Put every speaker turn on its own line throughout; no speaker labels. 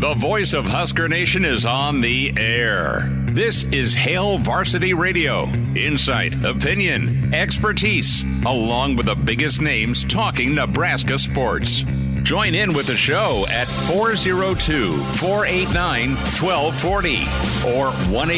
The voice of Husker Nation is on the air. This is Hail Varsity Radio. Insight, opinion, expertise, along with the biggest names talking Nebraska sports. Join in with the show at 402-489-1240 or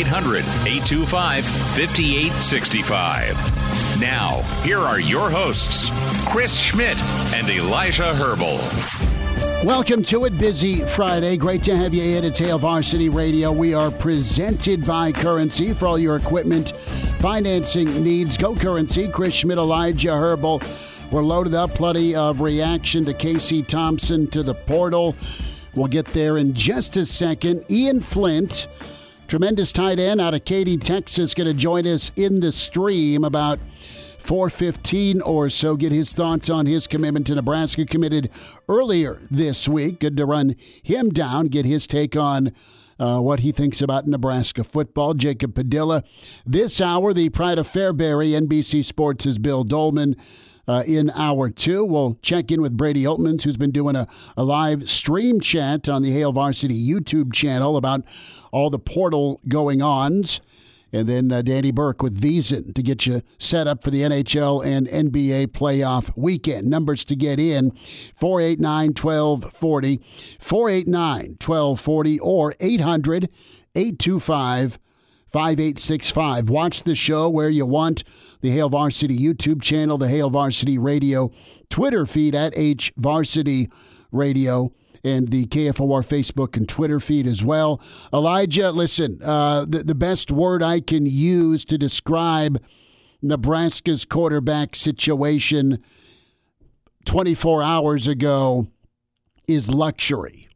1-800-825-5865. Now, here are your hosts, Chris Schmidt and Elijah Herbal.
Welcome to it. Busy Friday. Great to have you in. It's Hail Varsity Radio. We are presented by Currency for all your equipment financing needs. Go Currency. Chris Schmidt, Elijah Herbal. We're loaded up. Plenty of reaction to Casey Thompson to the portal. We'll get there in just a second. Ian Flint, tremendous tight end out of Katy, Texas, going to join us in the stream about 4:15 or so. Get his thoughts on his commitment to Nebraska, committed earlier this week. Good to run him down, get his take on what he thinks about Nebraska football. Jacob Padilla. This hour, the pride of Fairbury, NBC Sports' Bill Dolman. In hour two, we'll check in with Brady Oltmans, who's been doing a live stream chat on the Hail Varsity YouTube channel about all the portal going-ons. And then Danny Burke with Veasan to get you set up for the NHL and NBA playoff weekend. Numbers to get in, 489-1240, 489-1240, or 800-825-5865. Watch the show where you want. The Hail Varsity YouTube channel, the Hail Varsity Radio Twitter feed at HVarsity Radio, and the KFOR Facebook and Twitter feed as well. Elijah, listen, the best word I can use to describe Nebraska's quarterback situation 24 hours ago is luxury.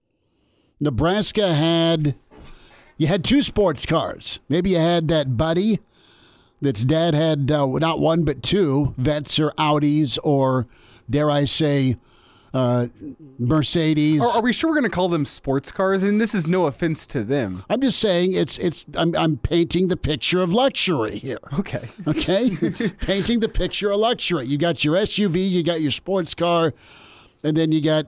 Nebraska had two sports cars. Maybe you had that Buddy that's dad had not one but two, Vets or Audis or, dare I say, Mercedes.
Are we sure we're going to call them sports cars? And this is no offense to them.
I'm just saying I'm painting the picture of luxury here.
Okay.
Painting the picture of luxury. You got your SUV, you got your sports car, and then you got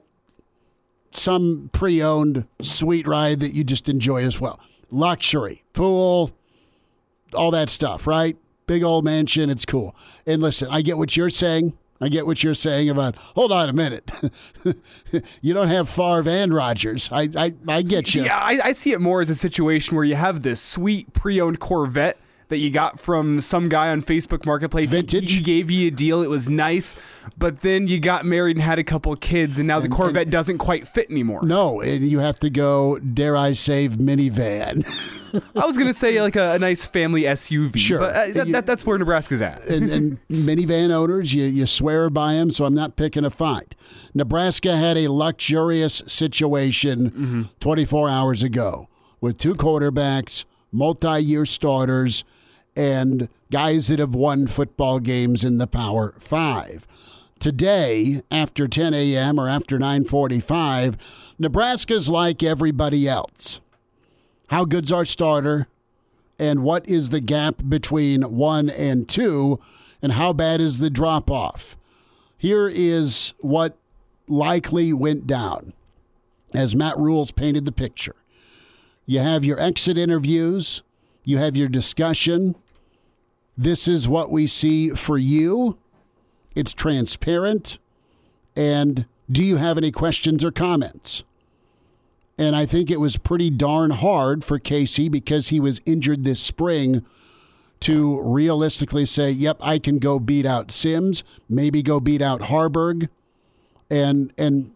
some pre-owned sweet ride that you just enjoy as well. Luxury, pool, all that stuff, right? Big old mansion, it's cool. And listen, I get what you're saying. I get what you're saying about, hold on a minute. You don't have Favre and Rodgers. I get you.
Yeah, I see it more as a situation where you have this sweet pre-owned Corvette that you got from some guy on Facebook Marketplace.
Vintage.
He gave you a deal. It was nice. But then you got married and had a couple of kids, and now the Corvette doesn't quite fit anymore.
No, and you have to go, dare I say, minivan.
I was going to say like a nice family SUV.
Sure.
But that's where Nebraska's at.
And minivan owners, you swear by them, so I'm not picking a fight. Nebraska had a luxurious situation 24 hours ago with two quarterbacks, multi-year starters, and guys that have won football games in the Power Five. Today, after 10 a.m. or after 9:45, Nebraska's like everybody else. How good's our starter? And what is the gap between 1 and 2? And how bad is the drop-off? Here is what likely went down as Matt Rules painted the picture. You have your exit interviews. You have your discussion. This is what we see for you. It's transparent. And do you have any questions or comments? And I think it was pretty darn hard for Casey, because he was injured this spring, to realistically say, yep, I can go beat out Sims, maybe go beat out Harburg, and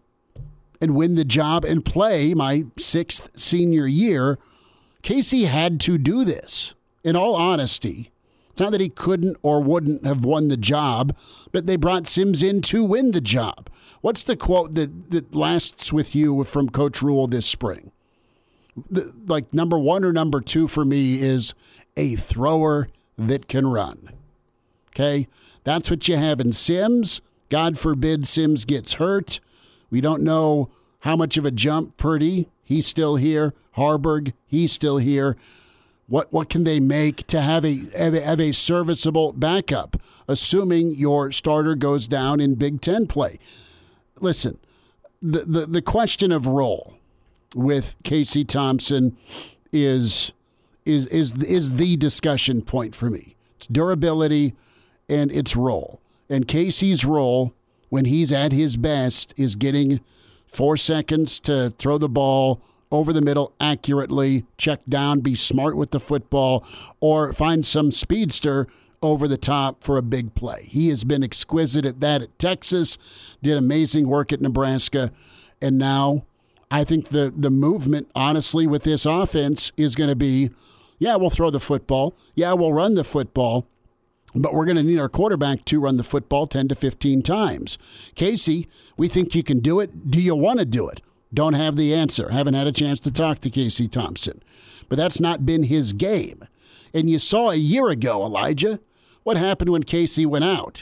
win the job and play my sixth senior year. Casey had to do this, in all honesty. It's not that he couldn't or wouldn't have won the job, but they brought Sims in to win the job. What's the quote that lasts with you from Coach Rule this spring? Like number one or number two for me is a thrower that can run. Okay? That's what you have in Sims. God forbid Sims gets hurt. We don't know how much of a jump Purdy, he's still here. Harburg, he's still here. What can they make to have a serviceable backup, assuming your starter goes down in Big Ten play? Listen, the question of role, with Casey Thompson is the discussion point for me. It's durability and its role. And Casey's role, when he's at his best, is getting 4 seconds to throw the ball over the middle accurately, check down, be smart with the football, or find some speedster over the top for a big play. He has been exquisite at that at Texas, did amazing work at Nebraska, and now I think the movement, honestly, with this offense is going to be, yeah, we'll throw the football. Yeah, we'll run the football. But we're going to need our quarterback to run the football 10 to 15 times. Casey, we think you can do it. Do you want to do it? Don't have the answer. Haven't had a chance to talk to Casey Thompson. But that's not been his game. And you saw a year ago, Elijah, what happened when Casey went out.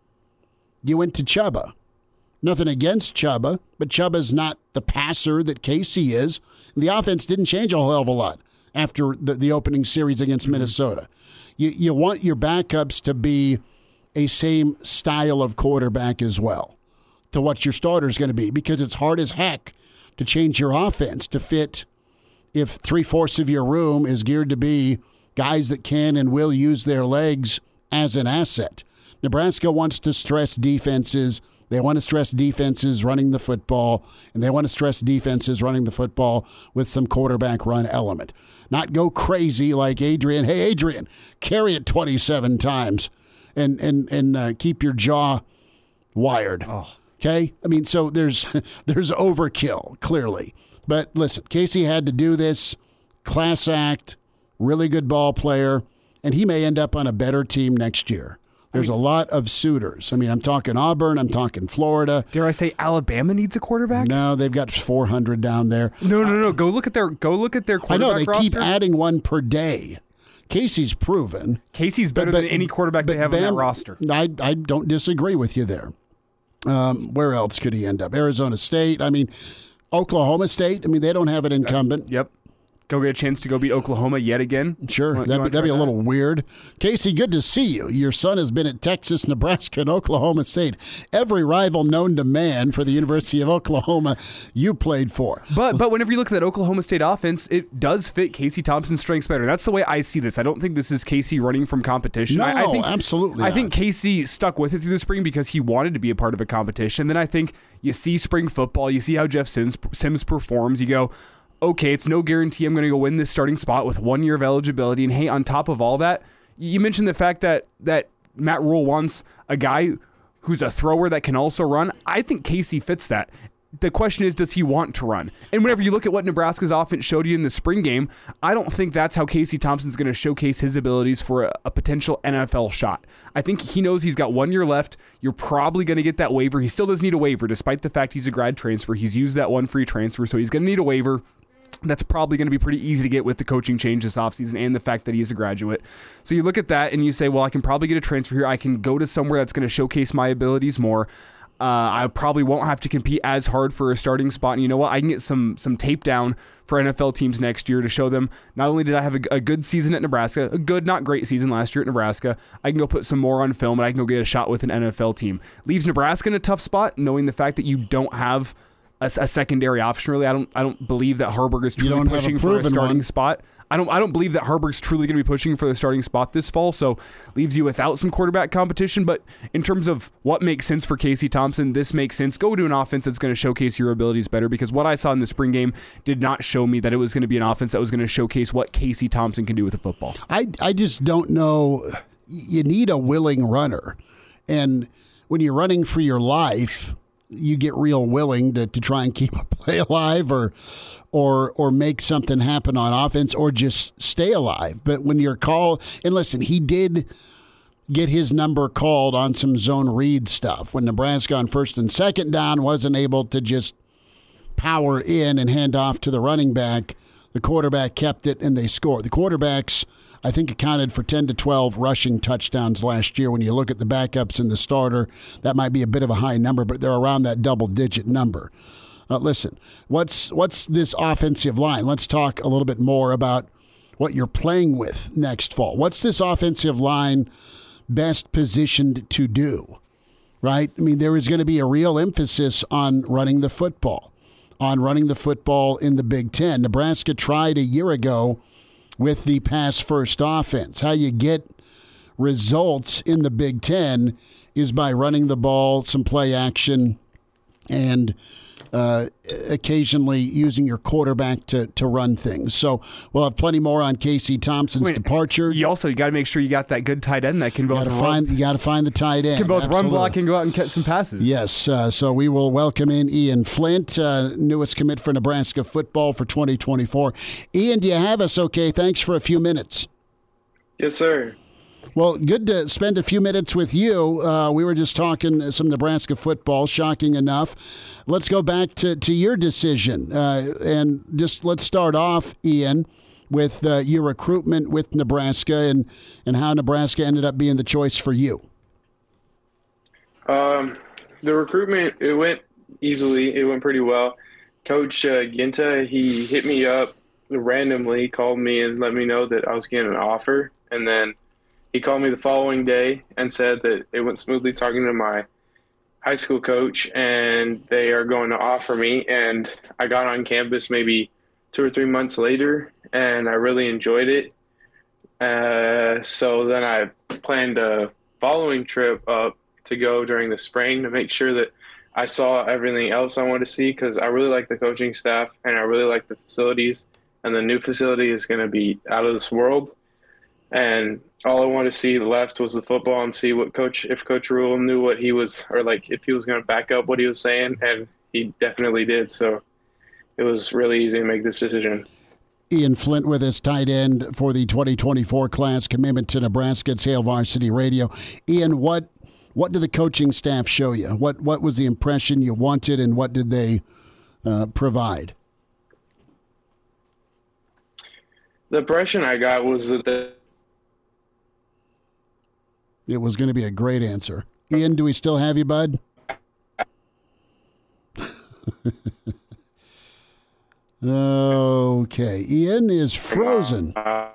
You went to Chubba. Nothing against Chubba, but Chubba's not the passer that Casey is. And the offense didn't change a whole hell of a lot after the opening series against Minnesota. You want your backups to be a same style of quarterback as well to what your starter is going to be, because it's hard as heck to change your offense to fit if 3/4 of your room is geared to be guys that can and will use their legs as an asset. Nebraska wants to stress defenses. They want to stress defenses running the football, and they want to stress defenses running the football with some quarterback run element. Not go crazy like Adrian. Hey, Adrian, carry it 27 times and keep your jaw wired.
Oh.
Okay? I mean, so there's overkill, clearly. But listen, Casey had to do this. Class act, really good ball player, and he may end up on a better team next year. There's a lot of suitors. I mean, I'm talking Auburn. I'm talking Florida.
Dare I say Alabama needs a quarterback?
No, they've got 400 down there.
No. Go look at their quarterback
I know they
roster.
keep adding one per day. Casey's proven.
Casey's better than any quarterback they have on that roster.
I don't disagree with you there. Where else could he end up? Arizona State. I mean, Oklahoma State. I mean, they don't have an incumbent.
Yep. Go get a chance to go beat Oklahoma yet again?
Sure. That'd be a little weird. Casey, good to see you. Your son has been at Texas, Nebraska, and Oklahoma State. Every rival known to man for the University of Oklahoma you played for.
But whenever you look at that Oklahoma State offense, it does fit Casey Thompson's strengths better. That's the way I see this. I don't think this is Casey running from competition.
No,
I think,
absolutely
I
not.
think Casey stuck with it through the spring because he wanted to be a part of a competition. Then I think you see spring football, you see how Jeff Sims performs, you go, okay, it's no guarantee I'm going to go win this starting spot with 1 year of eligibility. And hey, on top of all that, you mentioned the fact that Matt Rule wants a guy who's a thrower that can also run. I think Casey fits that. The question is, does he want to run? And whenever you look at what Nebraska's offense showed you in the spring game, I don't think that's how Casey Thompson's going to showcase his abilities for a potential NFL shot. I think he knows he's got 1 year left. You're probably going to get that waiver. He still does need a waiver, despite the fact he's a grad transfer. He's used that one free transfer, so he's going to need a waiver. That's probably going to be pretty easy to get with the coaching change this offseason and the fact that he's a graduate. So you look at that and you say, well, I can probably get a transfer here. I can go to somewhere that's going to showcase my abilities more. I probably won't have to compete as hard for a starting spot. And you know what? I can get some tape down for NFL teams next year to show them not only did I have a good season at Nebraska, a good, not great season last year at Nebraska, I can go put some more on film and I can go get a shot with an NFL team. Leaves Nebraska in a tough spot, knowing the fact that you don't have a secondary option, really. I don't believe that Haarberg is truly pushing for a starting spot. I don't believe that Haarberg's truly going to be pushing for the starting spot this fall, so leaves you without some quarterback competition. But in terms of what makes sense for Casey Thompson, this makes sense. Go to an offense that's going to showcase your abilities better, because what I saw in the spring game did not show me that it was going to be an offense that was going to showcase what Casey Thompson can do with the football.
I just don't know. You need a willing runner. And when you're running for your life, you get real willing to try and keep a play alive or make something happen on offense or just stay alive. But when you're called, and listen, he did get his number called on some zone read stuff when Nebraska on first and second down wasn't able to just power in and hand off to the running back. The quarterback kept it and they scored. The quarterbacks, I think, accounted for 10 to 12 rushing touchdowns last year. When you look at the backups and the starter, that might be a bit of a high number, but they're around that double-digit number. Listen, what's this offensive line? Let's talk a little bit more about what you're playing with next fall. What's this offensive line best positioned to do, right? I mean, there is going to be a real emphasis on running the football. on running the football in the Big Ten. Nebraska tried a year ago with the pass-first offense. How you get results in the Big Ten is by running the ball, some play action, and occasionally using your quarterback to run things. So we'll have plenty more on Casey Thompson's departure.
You got to make sure you got that good tight end that can both
you got to find the tight end.
Can both
Absolutely.
run block and go out and catch some passes.
Yes. So we will welcome in Ian Flint, newest commit for Nebraska football for 2024. Ian, do you have us okay? Thanks for a few minutes.
Yes, sir.
Well, good to spend a few minutes with you. We were just talking some Nebraska football, shocking enough. Let's go back to your decision. And just let's start off, Ian, with your recruitment with Nebraska and how Nebraska ended up being the choice for you.
The recruitment, it went easily. It went pretty well. Coach Ginta, he hit me up randomly, called me and let me know that I was getting an offer. And then he called me the following day and said that it went smoothly talking to my high school coach and they are going to offer me. And I got on campus maybe 2 or 3 months later and I really enjoyed it. So then I planned a following trip up to go during the spring to make sure that I saw everything else I wanted to see because I really like the coaching staff and I really like the facilities. And the new facility is going to be out of this world. And all I wanted to see left was the football and see if Coach Rule knew what he was, or like if he was going to back up what he was saying, and he definitely did. So it was really easy to make this decision.
Ian Flint with his tight end for the 2024 class commitment to Nebraska at Hail Varsity Radio. Ian, what did the coaching staff show you? What was the impression you wanted, and what did they provide?
The impression I got was that
it was going to be a great answer. Ian, do we still have you, bud? Okay. Ian is frozen.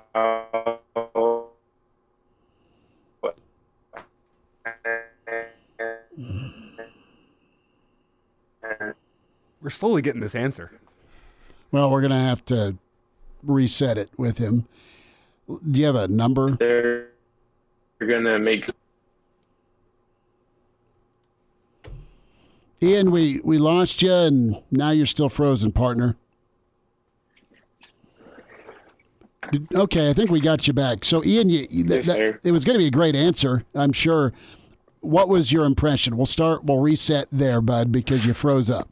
We're slowly getting this answer.
Well, we're going to have to reset it with him. Do you have a number?
they're going to make.
Ian, we lost you, and now you're still frozen, partner. Okay, I think we got you back. So, Ian, it was going to be a great answer, I'm sure. What was your impression? We'll reset there, bud, because you froze up.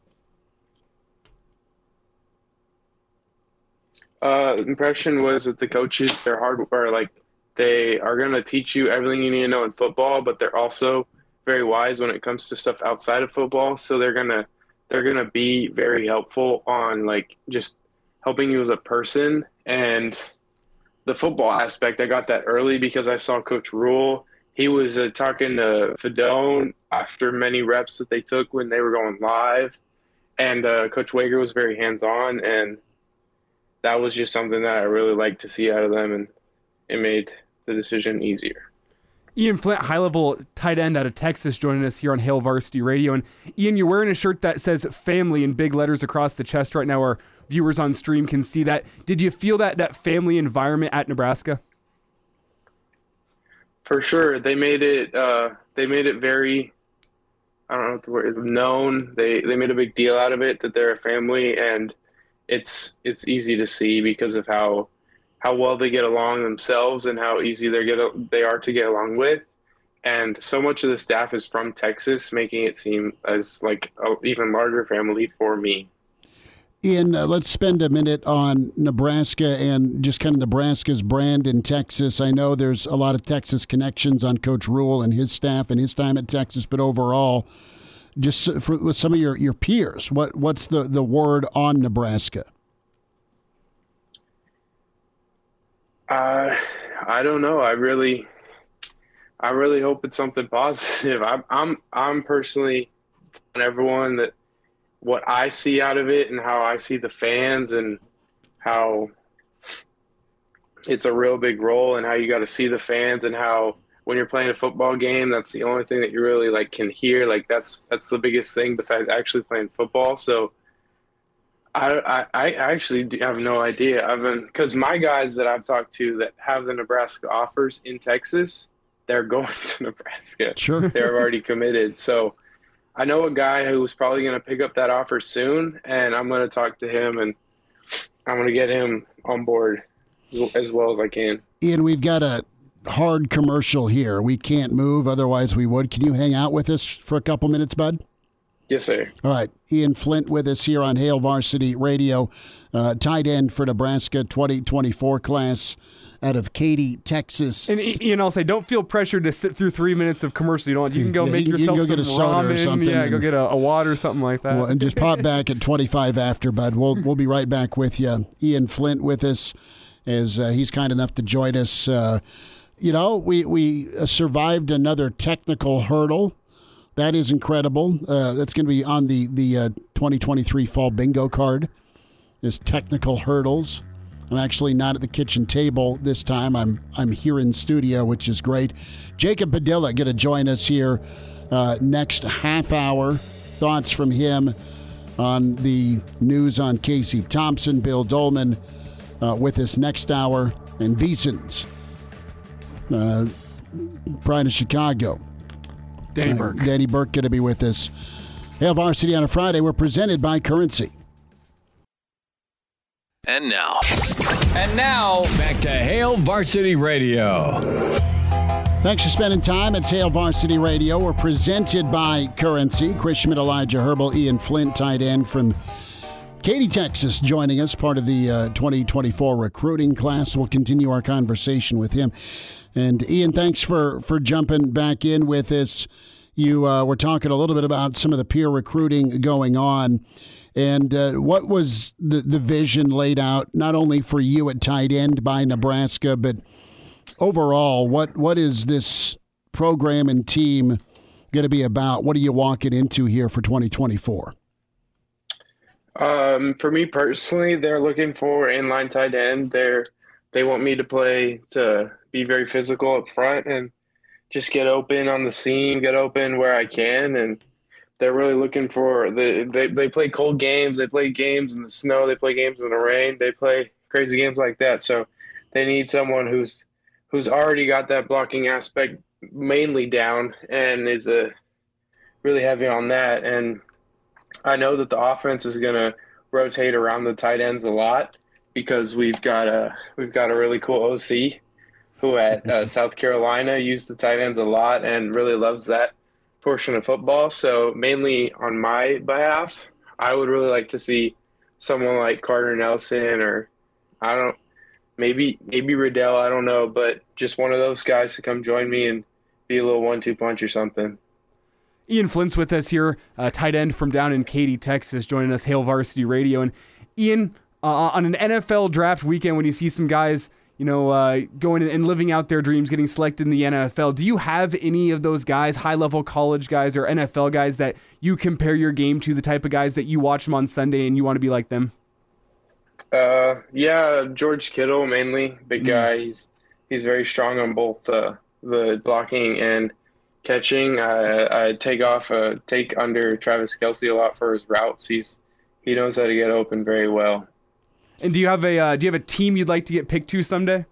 Impression was that the coaches, they are going to teach you everything you need to know in football, but they're also very wise when it comes to stuff outside of football. So they're gonna be very helpful on like just helping you as a person. And the football aspect, I got that early because I saw Coach Rule. He was talking to Fedone after many reps that they took when they were going live, and Coach Wager was very hands-on, and that was just something that I really liked to see out of them, and it made the decision easier.
Ian Flint, high-level tight end out of Texas, joining us here on Hail Varsity Radio. And Ian, you're wearing a shirt that says family in big letters across the chest right now. Our viewers on stream can see that. Did you feel that family environment at Nebraska?
For sure. They made it very, I don't know what the word is, known. They made a big deal out of it that they're a family, and it's easy to see because of how well they get along themselves and how easy they are to get along with. And so much of the staff is from Texas, making it seem as like an even larger family for me.
Ian, let's spend a minute on Nebraska and just kind of Nebraska's brand in Texas. I know there's a lot of Texas connections on Coach Rule and his staff and his time at Texas, but overall, just with some of your peers, what's the word on Nebraska?
I don't know. I really hope it's something positive. I'm personally telling everyone that what I see out of it and how I see the fans and how it's a real big role and how you got to see the fans and how when you're playing a football game, that's the only thing that you really like can hear. Like that's the biggest thing besides actually playing football. So I actually have no idea. Because my guys that I've talked to that have the Nebraska offers in Texas, they're going to Nebraska.
Sure.
They're already committed. So I know a guy who's probably going to pick up that offer soon, and I'm going to talk to him, and I'm going to get him on board as well as I can.
Ian, we've got a hard commercial here. We can't move, otherwise we would. Can you hang out with us for a couple minutes, bud?
Yes, sir.
All right. Ian Flint with us here on Hail Varsity Radio, tight end for Nebraska 2024 class out of Katy, Texas.
And Ian, I'll say, don't feel pressured to sit through 3 minutes of commercial. You can go make yourself
you can go
some
get a soda
ramen.
or something.
Yeah, go get a water or something like that.
Well, and just pop back at 25 after, bud. We'll be right back with you. Ian Flint with us as he's kind enough to join us. We survived another technical hurdle. That is incredible. That's going to be on the 2023 fall bingo card. Is technical hurdles. I'm actually not at the kitchen table this time. I'm here in studio, which is great. Jacob Padilla going to join us here next half hour. Thoughts from him on the news on Casey Thompson, Bill Dolman with us next hour, and Beeson's Pride of Chicago.
Danny Burke.
Danny Burke going to be with us. Hail Varsity on a Friday. We're presented by Currency.
And now, back to Hail Varsity Radio.
Thanks for spending time. It's Hail Varsity Radio. We're presented by Currency. Chris Schmidt, Elijah Herbal, Ian Flint, tight end from Katy, Texas, joining us, part of the 2024 recruiting class. We'll continue our conversation with him. And Ian, thanks for jumping back in with us. You were talking a little bit about some of the peer recruiting going on. And what was the vision laid out, not only for you at tight end by Nebraska, but overall, what is this program and team going to be about? What are you walking into here for 2024?
For me personally, they're looking for inline tight end. They want me to be very physical up front and just get open on the seam, get open where I can. And they're really looking for they play cold games. They play games in the snow. They play games in the rain. They play crazy games like that. So they need someone who's already got that blocking aspect mainly down and is really heavy on that. And I know that the offense is going to rotate around the tight ends a lot because we've got a really cool OC who at South Carolina used the tight ends a lot and really loves that portion of football. So mainly on my behalf, I would really like to see someone like Carter Nelson or maybe Riddell, I don't know, but just one of those guys to come join me and be a little 1-2 punch or something.
Ian Flint's with us here, tight end from down in Katy, Texas, joining us, Hail Varsity Radio. And Ian, on an NFL draft weekend, when you see some guys, going and living out their dreams, getting selected in the NFL, do you have any of those guys, high-level college guys or NFL guys, that you compare your game to, the type of guys that you watch them on Sunday and you want to be like them?
Yeah, George Kittle mainly, big guy. He's very strong on both the blocking and catching. I take under Travis Kelce a lot for his routes. He knows how to get open very well.
And do you have a team you'd like to get picked to someday?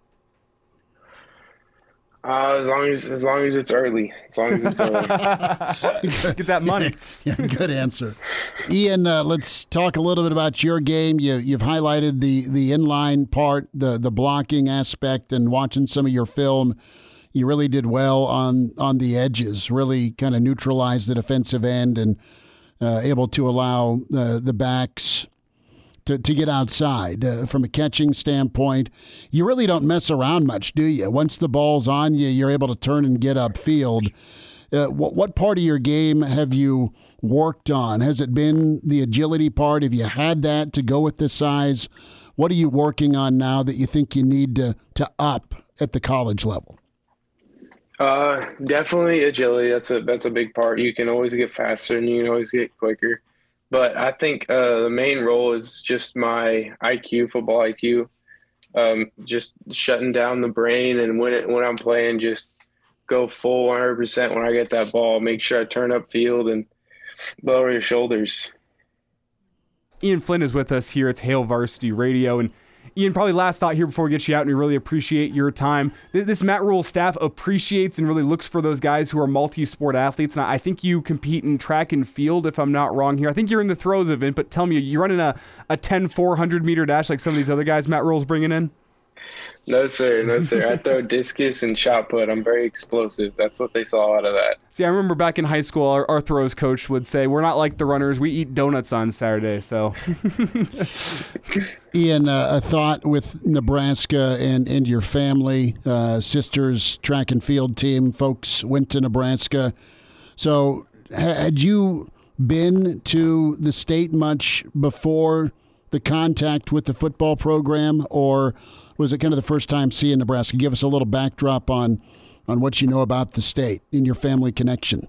As long as it's early. As long as it's early.
Get that money.
Yeah, good answer. Ian, let's talk a little bit about your game. You've highlighted the inline part, the blocking aspect, and watching some of your film. You really did well on the edges, really kind of neutralized the defensive end and able to allow the backs to get outside. From a catching standpoint, you really don't mess around much, do you? Once the ball's on you, you're able to turn and get upfield. What part of your game have you worked on? Has it been the agility part? Have you had that to go with the size? What are you working on now that you think you need to up at the college level?
Definitely agility. That's a big part. You can always get faster and you can always get quicker. But I think the main role is just my IQ, football IQ, just shutting down the brain, and when I'm playing, just go full 100% when I get that ball. Make sure I turn upfield and lower your shoulders.
Ian Flynn is with us here at Hail Varsity Radio. And Ian, probably last thought here before we get you out, and we really appreciate your time. This Matt Rhule staff appreciates and really looks for those guys who are multi-sport athletes. And I think you compete in track and field, if I'm not wrong here. I think you're in the throes of it, but tell me, you're running a 10-400 meter dash like some of these other guys Matt Rhule's bringing in?
No, sir. No, sir. I throw discus and shot put. I'm very explosive. That's what they saw out of that.
See, I remember back in high school, our throws coach would say, we're not like the runners. We eat donuts on Saturday. So,
Ian, a thought with Nebraska and your family, sisters, track and field team, folks went to Nebraska. So had you been to the state much before the contact with the football program, or was it kind of the first time seeing Nebraska? Give us a little backdrop on what you know about the state and your family connection.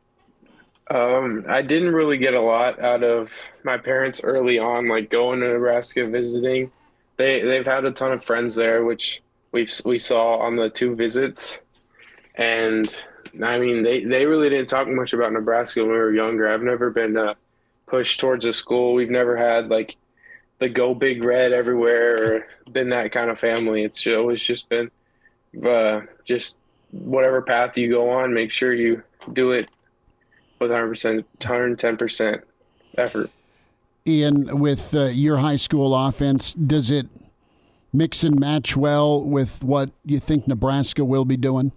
I didn't really get a lot out of my parents early on, like going to Nebraska visiting. They've had a ton of friends there, which we saw on the 2 visits. And I mean, they really didn't talk much about Nebraska when we were younger. I've never been pushed towards a school. We've never had like the go big red everywhere or been that kind of family. It's always just been just whatever path you go on, make sure you do it with 110% effort.
Ian, with your high school offense, does it mix and match well with what you think Nebraska will be doing?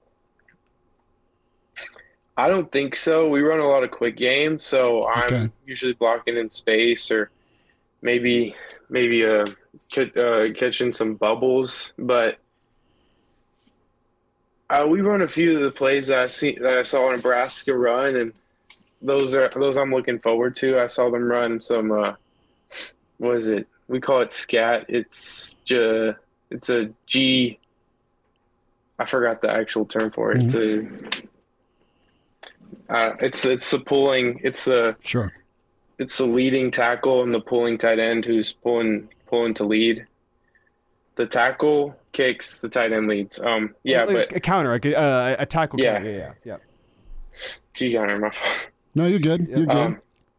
I don't think so. We run a lot of quick games, so I'm usually blocking in space or maybe catching some bubbles, but we run a few of the plays that I saw Nebraska run, and those I'm looking forward to. I saw them run some what is it? We call it scat. It's a G. I forgot the actual term for it. Mm-hmm. It's the pulling. It's the leading tackle and the pulling tight end who's pulling to lead. The tackle kicks, the tight end leads. But
a counter, like a tackle.
Yeah. G counter, my fault.
No, you're good. You're good.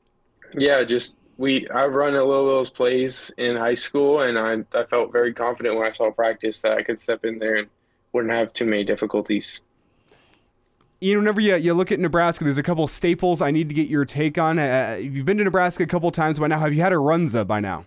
I run a little of those plays in high school, and I felt very confident when I saw practice that I could step in there and wouldn't have too many difficulties.
Ian, whenever you look at Nebraska, there's a couple staples I need to get your take on. You've been to Nebraska a couple times by now. Have you had a runza by now?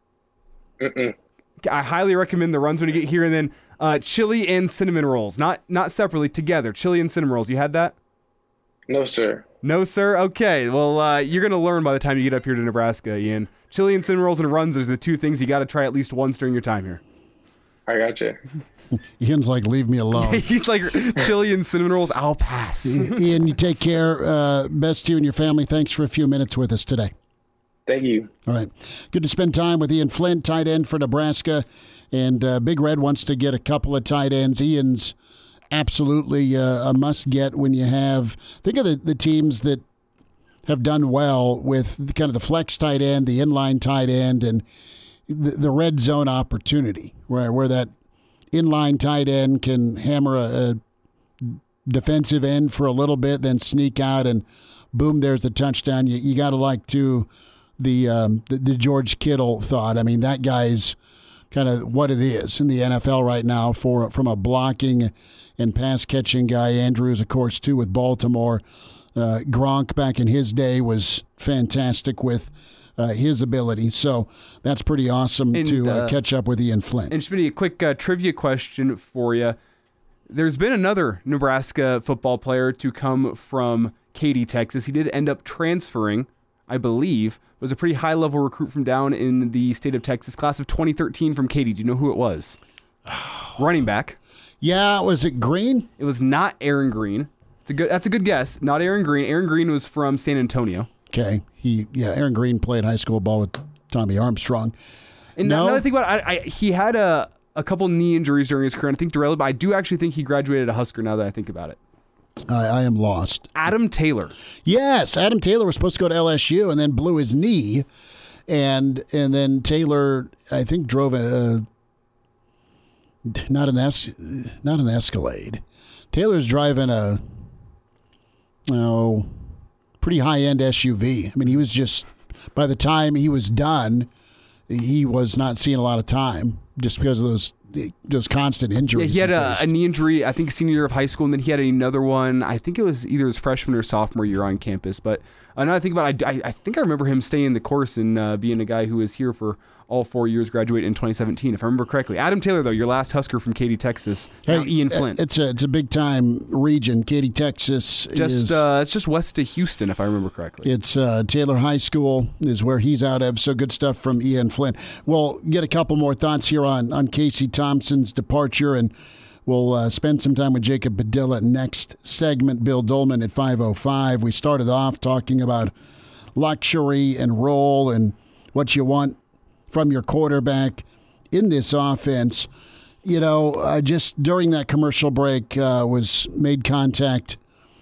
Mm-mm.
I highly recommend the runs when you get here. And then chili and cinnamon rolls, not separately, together. Chili and cinnamon rolls. You had that?
No, sir.
No, sir? Okay. Well, you're going to learn by the time you get up here to Nebraska, Ian. Chili and cinnamon rolls and runs are the 2 things you got to try at least once during your time here.
I got you.
Ian's like, leave me alone.
He's like, chili and cinnamon rolls, I'll pass.
Ian, you take care. Best to you and your family. Thanks for a few minutes with us today.
Thank you.
All right. Good to spend time with Ian Flynn, tight end for Nebraska. And Big Red wants to get a couple of tight ends. Ian's absolutely a must-get when you have – think of the teams that have done well with kind of the flex tight end, the inline tight end, and the red zone opportunity where that inline tight end can hammer a defensive end for a little bit, then sneak out, and boom, there's the touchdown. You got to like to the George Kittle thought. I mean, that guy's kind of what it is in the NFL right now from a blocking and pass catching guy. Andrews, of course, too, with Baltimore. Gronk back in his day was fantastic with his ability. So that's pretty awesome to catch up with Ian Flynn.
And Schmitty, a quick trivia question for you. There's been another Nebraska football player to come from Katy, Texas. He did end up transferring, I believe. Was a pretty high-level recruit from down in the state of Texas, class of 2013 from Katy. Do you know who it was? Running back.
Yeah, was it Green?
It was not Aaron Green. That's a good guess. Not Aaron Green. Aaron Green was from San Antonio.
Okay. Aaron Green played high school ball with Tommy Armstrong.
And now that I think about it, he had a couple knee injuries during his career. And I think but I do actually think he graduated a Husker now that I think about it.
I am lost.
Adam Taylor.
Yes, Adam Taylor was supposed to go to LSU and then blew his knee. And then Taylor, I think, drove not an Escalade. Taylor's driving a pretty high-end SUV. I mean, he was just by the time he was done, he was not seeing a lot of time just because of those constant injuries.
Yeah, he had a knee injury, I think, senior year of high school, and then he had another one. I think it was either his freshman or sophomore year on campus. But now I think about it, I think I remember him staying the course and being a guy who was here for all 4 years, graduated in 2017, if I remember correctly. Adam Taylor, though, your last Husker from Katy, Texas. Now Ian Flint.
It's a big-time region. Katy, Texas
it's just west of Houston, if I remember correctly.
It's Taylor High School is where he's out of, so good stuff from Ian Flint. We'll get a couple more thoughts here on Casey Thompson's departure, and we'll spend some time with Jacob Padilla next segment. Bill Dolman at 5:05. We started off talking about luxury and role and what you want from your quarterback in this offense. You know, just during that commercial break was made contact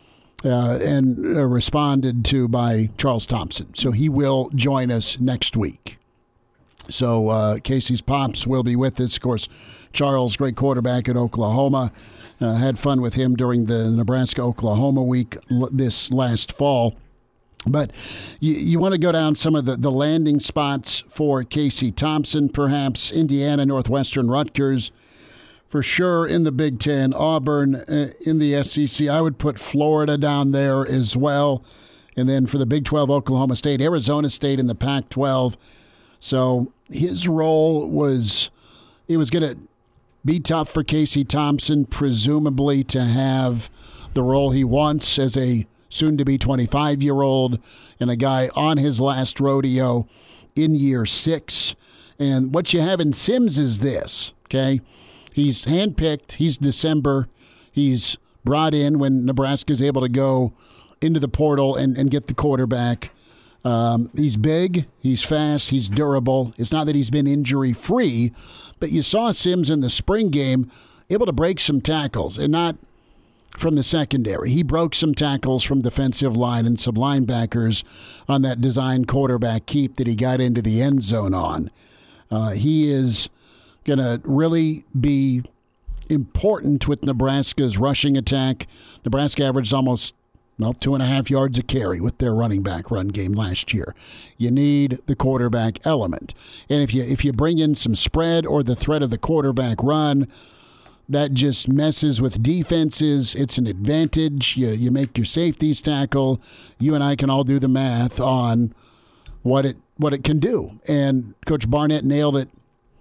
and responded to by Charles Thompson. So he will join us next week. So Casey's pops will be with us. Of course, Charles, great quarterback at Oklahoma. Had fun with him during the Nebraska-Oklahoma week this last fall. But you want to go down some of the landing spots for Casey Thompson, perhaps Indiana, Northwestern, Rutgers, for sure in the Big Ten, Auburn in the SEC. I would put Florida down there as well. And then for the Big 12, Oklahoma State, Arizona State in the Pac-12. So his role was going to be tough for Casey Thompson, presumably to have the role he wants as a soon-to-be 25-year-old and a guy on his last rodeo in year 6. And what you have in Sims is this, okay? He's handpicked. He's December. He's brought in when Nebraska is able to go into the portal and get the quarterback. He's big. He's fast. He's durable. It's not that he's been injury-free, but you saw Sims in the spring game able to break some tackles, and not from the secondary. He broke some tackles from defensive line and some linebackers on that design quarterback keep that he got into the end zone on. He is going to really be important with Nebraska's rushing attack. Nebraska averaged almost 2.5 yards a carry with their running back run game last year. You need the quarterback element. And if you bring in some spread or the threat of the quarterback run, that just messes with defenses. It's an advantage. You make your safeties tackle. You and I can all do the math on what it can do. And Coach Barnett nailed it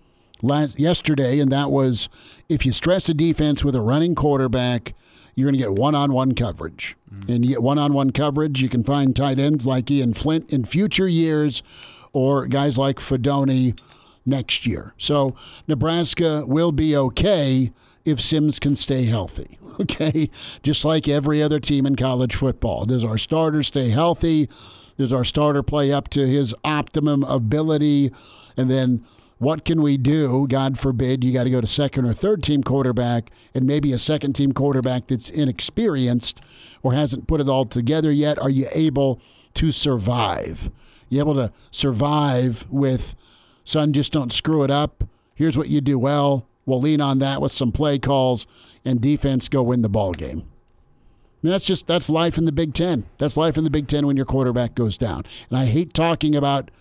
yesterday, and that was if you stress a defense with a running quarterback, you're going to get one-on-one coverage. And you get one-on-one coverage, you can find tight ends like Ian Flint in future years or guys like Fedoni next year. So Nebraska will be okay if Sims can stay healthy, okay? Just like every other team in college football. Does our starter stay healthy? Does our starter play up to his optimum ability? And then what can we do? God forbid you got to go to second or third team quarterback and maybe a second team quarterback that's inexperienced or hasn't put it all together yet. Are you able to survive? You able to survive with, son, just don't screw it up. Here's what you do well. We'll lean on that with some play calls and defense go win the ball game. I mean, that's life in the Big Ten. That's life in the Big Ten when your quarterback goes down. And I hate talking about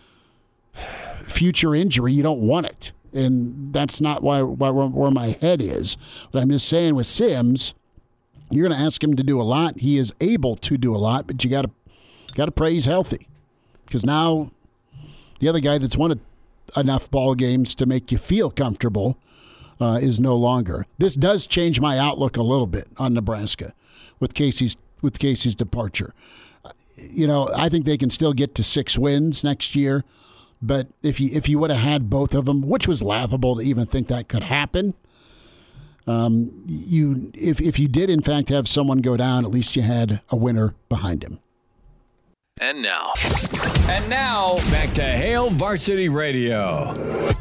future injury. You don't want it. And that's not where my head is. But I'm just saying with Sims, you're going to ask him to do a lot. He is able to do a lot, but you got to pray he's healthy. Because now the other guy that's won enough ball games to make you feel comfortable is no longer. This does change my outlook a little bit on Nebraska with Casey's departure. You know, I think they can still get to 6 wins next year, but if you would have had both of them, which was laughable to even think that could happen, if you did in fact have someone go down, at least you had a winner behind him.
And now, back to Hail Varsity Radio.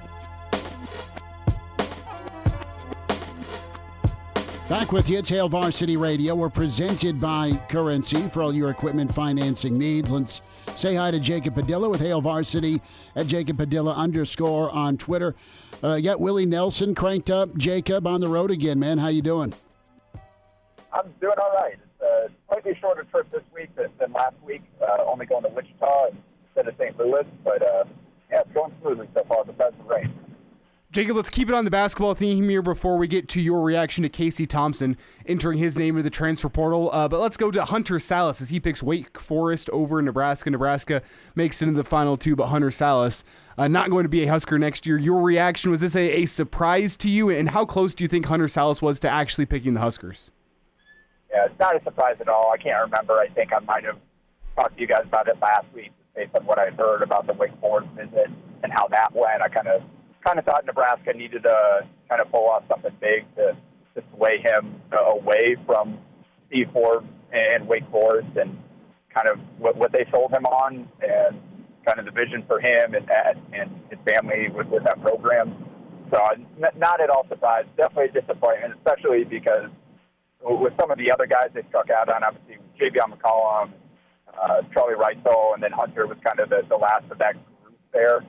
Back with you. It's Hail Varsity Radio. We're presented by Currency for all your equipment financing needs. Let's say hi to Jacob Padilla with Hail Varsity at Jacob Padilla _ on Twitter. Got Willie Nelson cranked up. Jacob, on the road again, man. How you doing?
I'm doing all right. It's a slightly shorter trip this week than last week, only going to Wichita and instead of St. Louis. But, yeah, it's going smoothly so far besides the rain.
Jacob, let's keep it on the basketball theme here before we get to your reaction to Casey Thompson entering his name into the transfer portal. But let's go to Hunter Salas as he picks Wake Forest over Nebraska. Nebraska makes it into the final two, but Hunter Salas not going to be a Husker next year. Your reaction, was this a surprise to you? And how close do you think Hunter Salas was to actually picking the Huskers?
Yeah, it's not a surprise at all. I can't remember. I think I might have talked to you guys about it last week based on what I heard about the Wake Forest visit and how that went. I kind of thought Nebraska needed to kind of pull off something big to sway him away from Steve Forbes and Wake Forest and kind of what they sold him on and kind of the vision for him and his family with that program. So not at all surprised. Definitely a disappointment, especially because with some of the other guys they struck out on, obviously Javion McCollum, Charlie Reitzel, and then Hunter was kind of the last of that group there.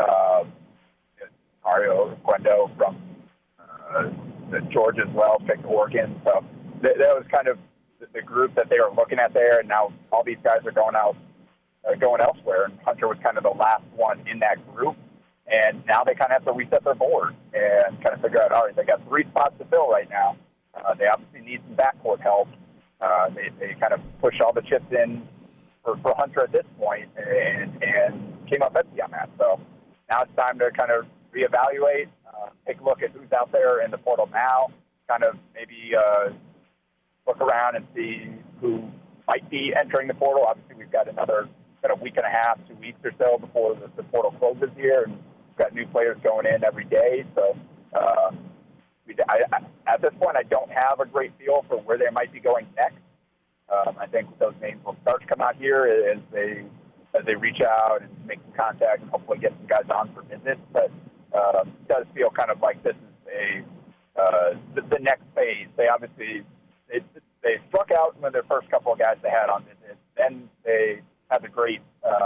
Mario Quendo from Georgia as well, picked Oregon. So that was kind of the group that they were looking at there, and now all these guys are going elsewhere, and Hunter was kind of the last one in that group. And now they kind of have to reset their board and kind of figure out, all right, they got 3 spots to fill right now. They obviously need some backcourt help. They kind of push all the chips in for Hunter at this point and came up empty on that. So now it's time to kind of reevaluate, take a look at who's out there in the portal now, kind of maybe look around and see who might be entering the portal. Obviously, we've got another kind of week and a half, 2 weeks or so before the portal closes here, and we've got new players going in every day. So at this point, I don't have a great feel for where they might be going next. I think those names will start to come out here as they reach out and make some contact and hopefully get some guys on for visits. But it does feel kind of like this is the next phase. They obviously they struck out with their first couple of guys they had on visits. Then they had a great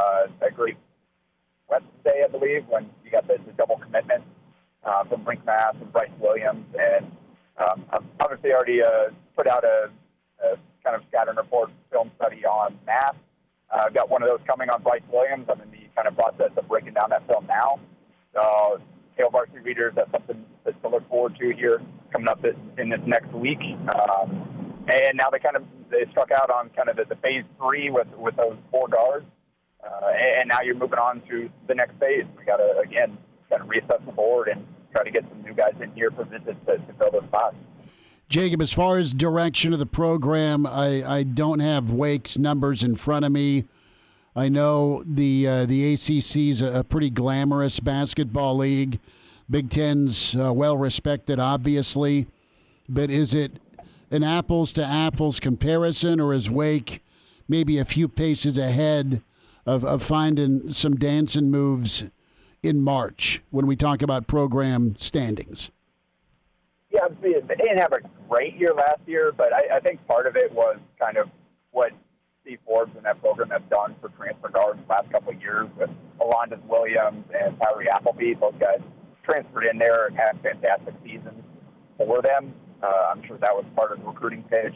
Wednesday, I believe, when you got the double commitment from Brink Mass and Bryce Williams. And obviously already put out a kind of scatter report film study on Mass. I've got one of those coming on Bryce Williams. I'm in the kind of process of breaking down that film now. So, Hail Varsity readers, that's something to look forward to here coming up in this next week. And now they struck out on kind of the phase 3 with those 4 guards. And now you're moving on to the next phase. We got to, again, reassess the board and try to get some new guys in here for visits to fill those spots.
Jacob, as far as direction of the program, I don't have Wake's numbers in front of me. I know the ACC is a pretty glamorous basketball league. Big Ten's well-respected, obviously. But is it an apples-to-apples comparison, or is Wake maybe a few paces ahead of finding some dancing moves in March when we talk about program standings?
Yeah, they didn't have a great year last year, but I think part of it was kind of what Steve Forbes and that program have done for transfer guards the last couple of years with Alondas Williams and Tyree Appleby. Those guys transferred in there and had fantastic seasons for them. I'm sure that was part of the recruiting pitch.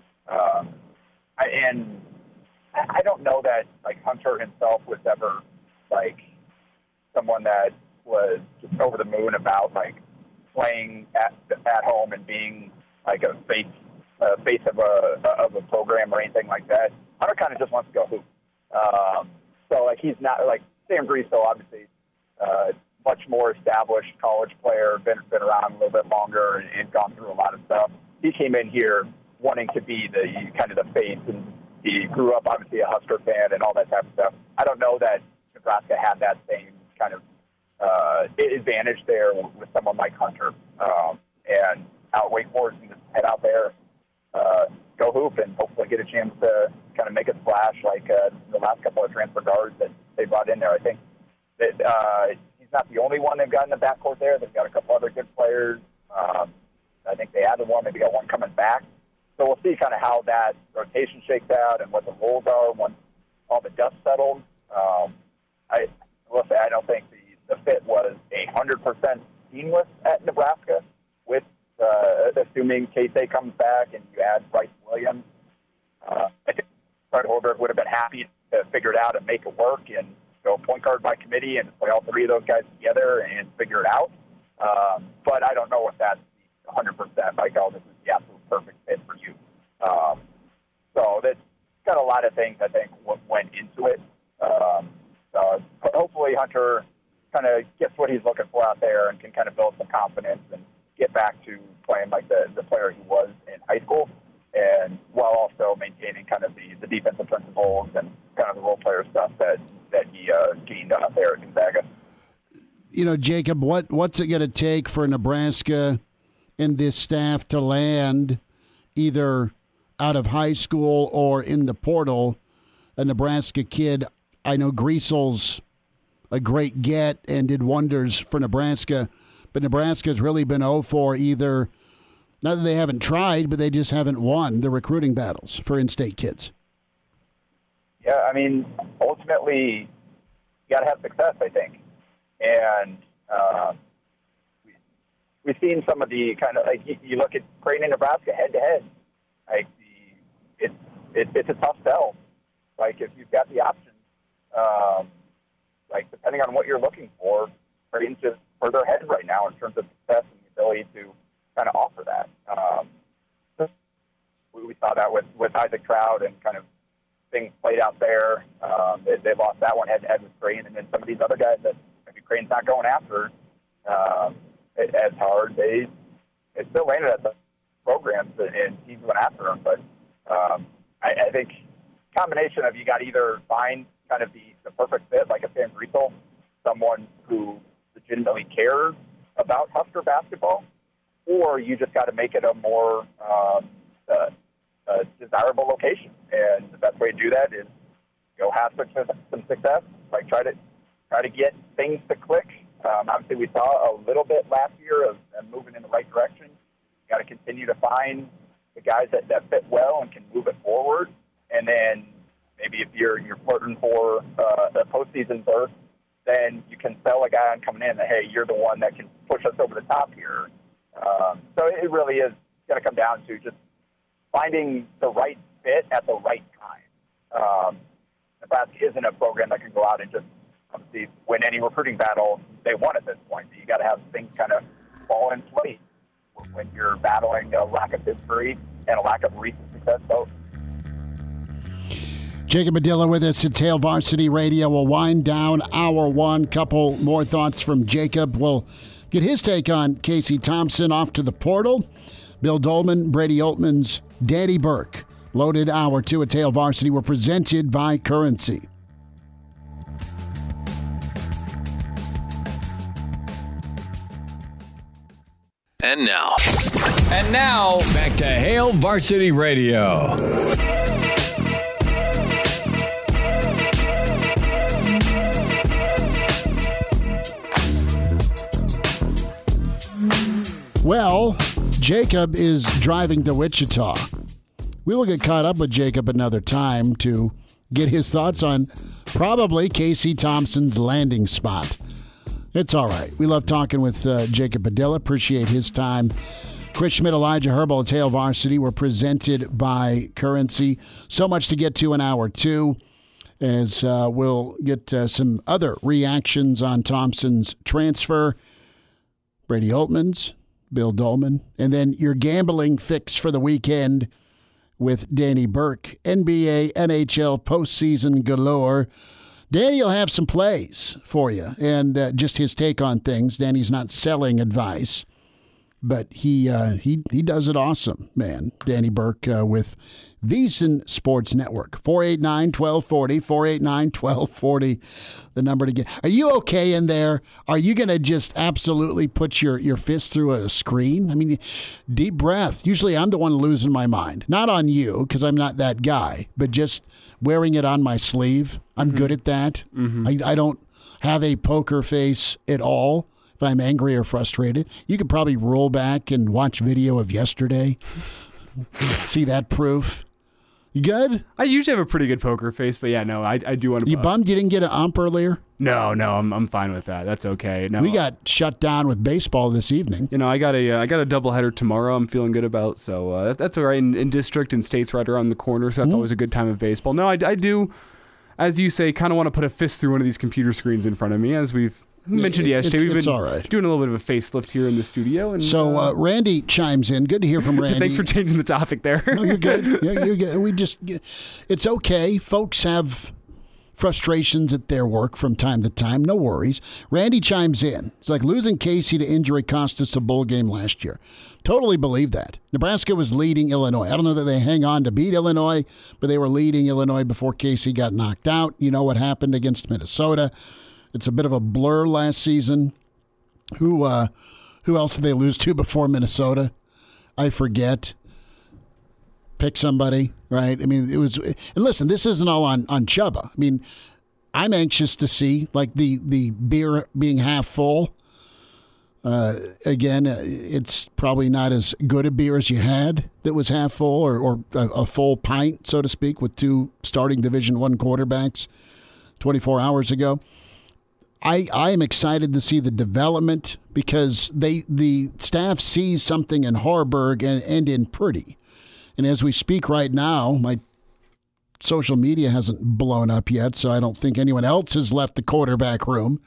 And I don't know that, like, Hunter himself was ever, like, someone that was just over the moon about, like, playing at home and being like a face of a program or anything like that. Hunter kind of just wants to go hoop. So like he's not like Sam Griesel, obviously much more established college player, been around a little bit longer and gone through a lot of stuff. He came in here wanting to be the kind of the face, and he grew up obviously a Husker fan and all that type of stuff. I don't know that Nebraska had that same kind of advantage there with someone like Hunter. And out Wake Forest and just head out there, go hoop, and hopefully get a chance to kind of make a splash like the last couple of transfer guards that they brought in there. I think that he's not the only one they've got in the backcourt there. They've got a couple other good players. I think they added one, maybe got one coming back. So we'll see kind of how that rotation shakes out and what the roles are once all the dust settles. I will say I don't think the fit was 100% seamless at Nebraska, with assuming Casey comes back and you add Bryce Williams. I think Fred Hoiberg would have been happy to figure it out and make it work, and go point guard by committee and play all three of those guys together and figure it out. But I don't know if that's 100% like, oh, this is the absolute perfect fit for you. So that's got a lot of things, I think, went into it. Hopefully Hunter kind of gets what he's looking for out there and can kind of build some confidence and get back to playing like the player he was in high school, and while also maintaining kind of the defensive principles and kind of the role player stuff that he gained out there at Gonzaga.
You know, Jacob, what's it going to take for Nebraska and this staff to land either out of high school or in the portal a Nebraska kid? I know Griesel's a great get and did wonders for Nebraska, but Nebraska's really been 0 for either, not that they haven't tried, but they just haven't won the recruiting battles for in-state kids.
Yeah, I mean, ultimately, you got to have success, I think. And we've seen some of the kind of, like, you look at Creighton and Nebraska head-to-head. Like, it's a tough sell. Like, if you've got the options, like, depending on what you're looking for, Creighton's just further ahead right now in terms of success and the ability to kind of offer that. We saw that with Isaac Trout and kind of things played out there. They lost that one head-to-head with Creighton, and then some of these other guys that maybe Creighton's not going after as hard, they still landed at the programs and teams went after them. But I think combination of you got to either find kind of the perfect fit, like a Sam Griesel, someone who legitimately cares about Husker basketball, or you just got to make it a more desirable location. And the best way to do that is go have some success, like try to get things to click. Obviously, we saw a little bit last year of them moving in the right direction. You got to continue to find the guys that fit well and can move it forward. And then maybe if you're flirting for a postseason berth, then you can sell a guy on coming in that, hey, you're the one that can push us over the top here. So it really is going to come down to just finding the right fit at the right time. Nebraska isn't a program that can go out and just obviously win any recruiting battle they want at this point. So you got to have things kind of fall in place when you're battling a lack of history and a lack of recent success both.
Jacob Padilla with us at Hail Varsity Radio. We'll wind down hour one. Couple more thoughts from Jacob. We'll get his take on Casey Thompson off to the portal. Bill Dolman, Brady Oltmans, Danny Burke. Loaded hour two at Hail Varsity were presented by Currency.
And now, back to Hail Varsity Radio.
Well, Jacob is driving to Wichita. We will get caught up with Jacob another time to get his thoughts on probably Casey Thompson's landing spot. It's all right. We love talking with Jacob Padilla. Appreciate his time. Chris Schmidt, Elijah Herbal at Hail Varsity were presented by Currency. So much to get to in hour two, as we'll get some other reactions on Thompson's transfer. Brady Oltmans, Bill Dolman, and then your gambling fix for the weekend with Danny Burke. NBA, NHL, postseason galore. Danny will have some plays for you and just his take on things. Danny's not selling advice, but he does it awesome, man. Danny Burke with VSiN Sports Network. 489-1240, 489-1240, the number to get. Are you okay in there? Are you going to just absolutely put your fist through a screen? I mean, deep breath. Usually I'm the one losing my mind. Not on you, because I'm not that guy, but just wearing it on my sleeve. I'm good at that. I don't have a poker face at all if I'm angry or frustrated. You could probably roll back and watch video of yesterday. See that proof. You good?
I usually have a pretty good poker face, but yeah, no, I do want to.
You bummed you didn't get an ump earlier?
No, I'm fine with that. That's okay. No,
we got shut down with baseball this evening.
You know, I got a doubleheader tomorrow. I'm feeling good about, so that's all right. In district and state's right around the corner, so that's always a good time of baseball. No, I do. as you say, kind of want to put a fist through one of these computer screens in front of me, as we've mentioned yesterday. We've been
all right.
doing a little bit of a facelift here in the studio. And,
so Randy chimes in. Good to hear from Randy.
Thanks for changing the topic there.
No, you're good. Yeah, you're good. It's okay. Folks have frustrations at their work from time to time. No worries. Randy chimes in. It's like losing Casey to injury cost us a bowl game last year. Totally believe that. Nebraska was leading Illinois. I don't know that they hang on to beat Illinois, but they were leading Illinois before Casey got knocked out. You know what happened against Minnesota. It's a bit of a blur last season. Who else did they lose to before Minnesota? I forget. Pick somebody, right? I mean, it was. And listen, this isn't all on Chubba. I mean, I'm anxious to see like the beer being half full. Again, it's probably not as good a beer as you had that was half full, or a full pint, so to speak, with two starting Division I quarterbacks 24 hours ago. I am excited to see the development because the staff sees something in Harburg and in Purdy. And as we speak right now, my social media hasn't blown up yet, so I don't think anyone else has left the quarterback room.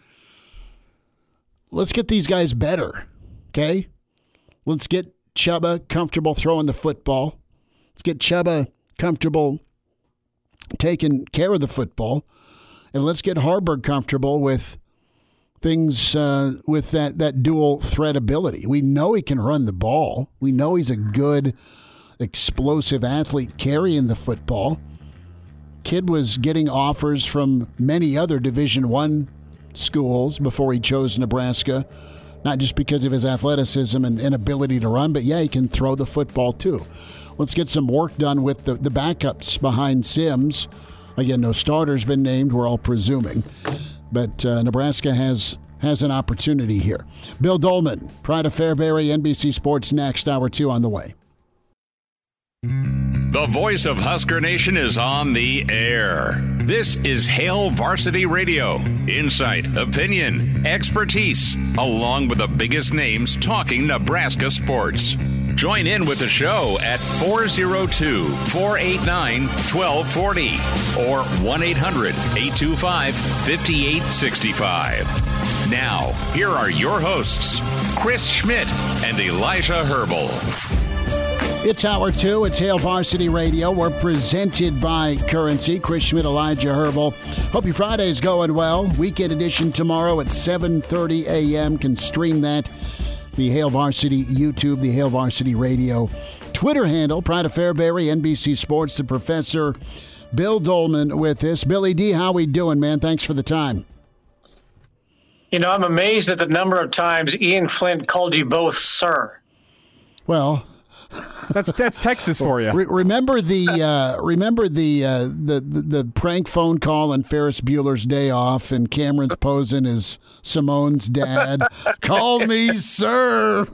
Let's get these guys better, okay? Let's get Chubba comfortable throwing the football. Let's get Chubba comfortable taking care of the football. And let's get Harburg comfortable with things with that dual threat ability. We know he can run the ball. We know he's a good, explosive athlete carrying the football. Kid was getting offers from many other Division I schools before he chose Nebraska, not just because of his athleticism and ability to run, but yeah, he can throw the football too. Let's get some work done with the backups behind Sims. Again, no starter's been named. We're all presuming. But Nebraska has an opportunity here. Bill Dolman, Pride of Fairbury, NBC Sports next, hour 2 on the way.
The voice of Husker Nation is on the air. This is Hail Varsity Radio. Insight, opinion, expertise, along with the biggest names talking Nebraska sports. Join in with the show at 402-489-1240 or 1-800-825-5865. Now, here are your hosts, Chris Schmidt and Elijah Herbal.
It's hour 2. It's Hail Varsity Radio. We're presented by Currency. Chris Schmidt, Elijah Herbal. Hope your Friday's going well. Weekend edition tomorrow at 7:30 a.m. Can stream that. The Hail Varsity YouTube, the Hail Varsity Radio Twitter handle. Pride of Fairbury, NBC Sports. The Professor Bill Dolman with us. Billy D, how we doing, man? Thanks for the time.
You know, I'm amazed at the number of times Ian Flint called you both sir.
Well,
that's Texas for you.
Remember the prank phone call on Ferris Bueller's Day Off, and Cameron's posing as Simone's dad. Call me sir.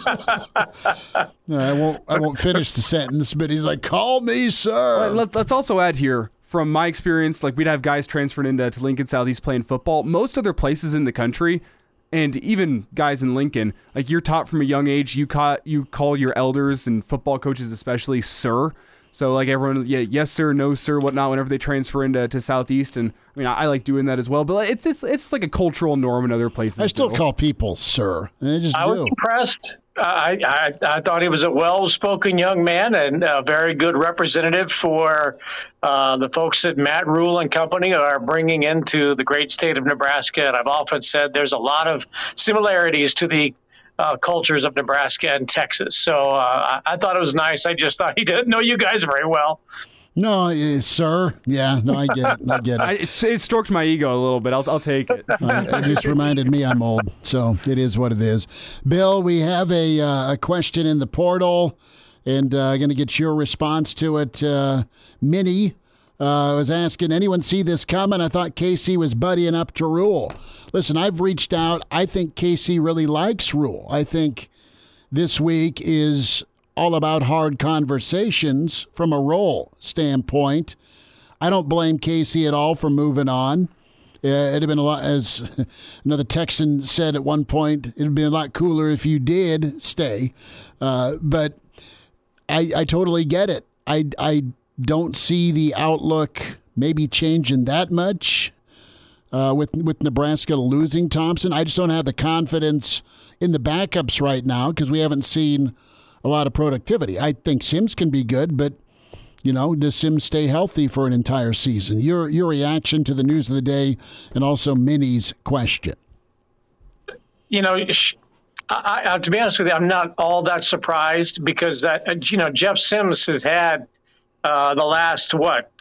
No, I won't finish the sentence, but he's like, call me sir.
Let's also add here, from my experience, like we'd have guys transferred into Lincoln Southeast playing football. Most other places in the country, and even guys in Lincoln, like you're taught from a young age, you call your elders and football coaches especially sir. So like everyone, yeah, yes sir, no sir, whatnot, whenever they transfer into Southeast. And I mean, I like doing that as well, but it's like a cultural norm in other places.
I still call people sir. And they just
I was impressed. I thought he was a well-spoken young man and a very good representative for the folks at Matt Rule and company are bringing into the great state of Nebraska. And I've often said there's a lot of similarities to the cultures of Nebraska and Texas. So I thought it was nice. I just thought he didn't know you guys very well.
No, sir. Yeah, no, I get it.
It stroked my ego a little bit. I'll take it.
It just reminded me I'm old, so it is what it is. Bill, we have a question in the portal, and going to get your response to it. Minnie was asking, anyone see this coming? I thought Casey was buddying up to Rule. Listen, I've reached out. I think Casey really likes Rule. I think this week is all about hard conversations from a role standpoint. I don't blame Casey at all for moving on. It'd have been a lot, as another Texan said at one point, it'd be a lot cooler if you did stay. But I totally get it. I don't see the outlook maybe changing that much with Nebraska losing Thompson. I just don't have the confidence in the backups right now because we haven't seen a lot of productivity. I think Sims can be good, but, does Sims stay healthy for an entire season? Your reaction to the news of the day and also Minnie's question.
I, to be honest with you, I'm not all that surprised because Jeff Sims has had the last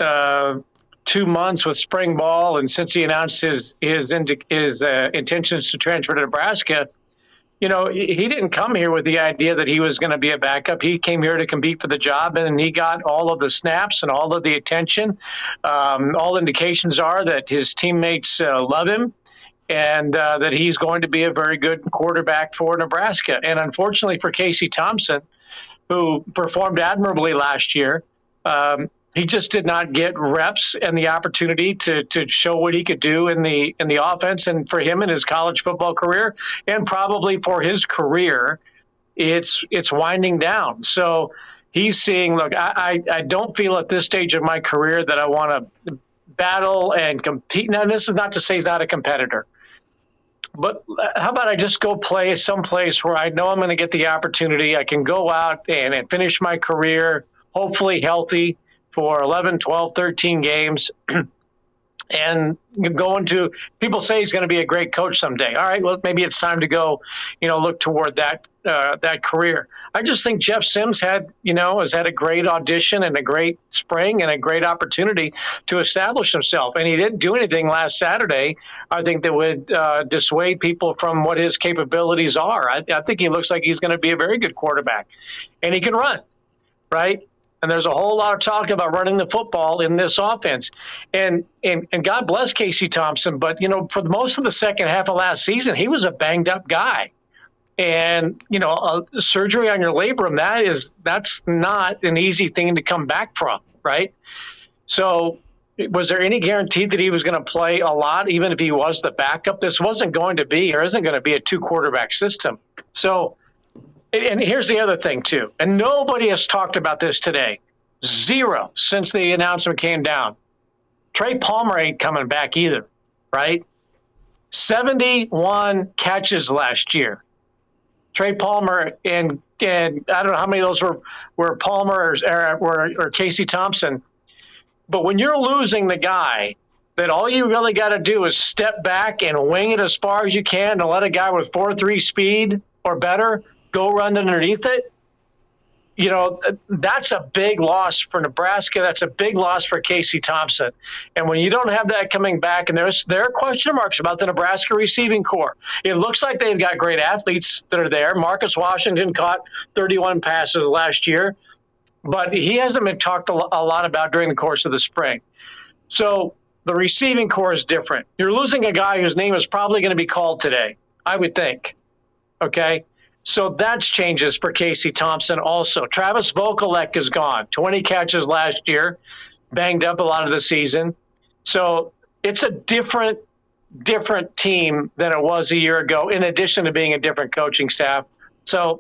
2 months with spring ball, and since he announced his intentions to transfer to Nebraska, he didn't come here with the idea that he was going to be a backup. He came here to compete for the job, and he got all of the snaps and all of the attention. All indications are that his teammates love him, and that he's going to be a very good quarterback for Nebraska. And unfortunately for Casey Thompson, who performed admirably last year, he just did not get reps and the opportunity to show what he could do in the offense. And for him in his college football career, and probably for his career, it's winding down. So he's seeing, look, I don't feel at this stage of my career that I want to battle and compete. Now, this is not to say he's not a competitor. But how about I just go play someplace where I know I'm going to get the opportunity. I can go out and finish my career, hopefully healthy, for 11, 12, 13 games. And people say he's going to be a great coach someday. All right, well, maybe it's time to go, look toward that career. I just think Jeff Sims has had a great audition and a great spring and a great opportunity to establish himself. And he didn't do anything last Saturday, I think, that would dissuade people from what his capabilities are. I think he looks like he's going to be a very good quarterback. And he can run, right? And there's a whole lot of talk about running the football in this offense. And God bless Casey Thompson, but, for most of the second half of last season, he was a banged-up guy. And, surgery on your labrum, that's not an easy thing to come back from, right? So was there any guarantee that he was going to play a lot, even if he was the backup? This wasn't going to be or isn't going to be a two-quarterback system. So, and here's the other thing, too, and nobody has talked about this today. Zero since the announcement came down. Trey Palmer ain't coming back either, right? 71 catches last year. Trey Palmer, and I don't know how many of those were Palmer or Casey Thompson. But when you're losing the guy that all you really got to do is step back and wing it as far as you can to let a guy with 4.3 speed or better go run underneath it, that's a big loss for Nebraska. That's a big loss for Casey Thompson. And when you don't have that coming back, and there are question marks about the Nebraska receiving corps. It looks like they've got great athletes that are there. Marcus Washington caught 31 passes last year, but he hasn't been talked a lot about during the course of the spring. So the receiving corps is different. You're losing a guy whose name is probably going to be called today, I would think. Okay? So that's changes for Casey Thompson also. Travis Vokalek is gone. 20 catches last year, banged up a lot of the season. So it's a different team than it was a year ago, in addition to being a different coaching staff. So,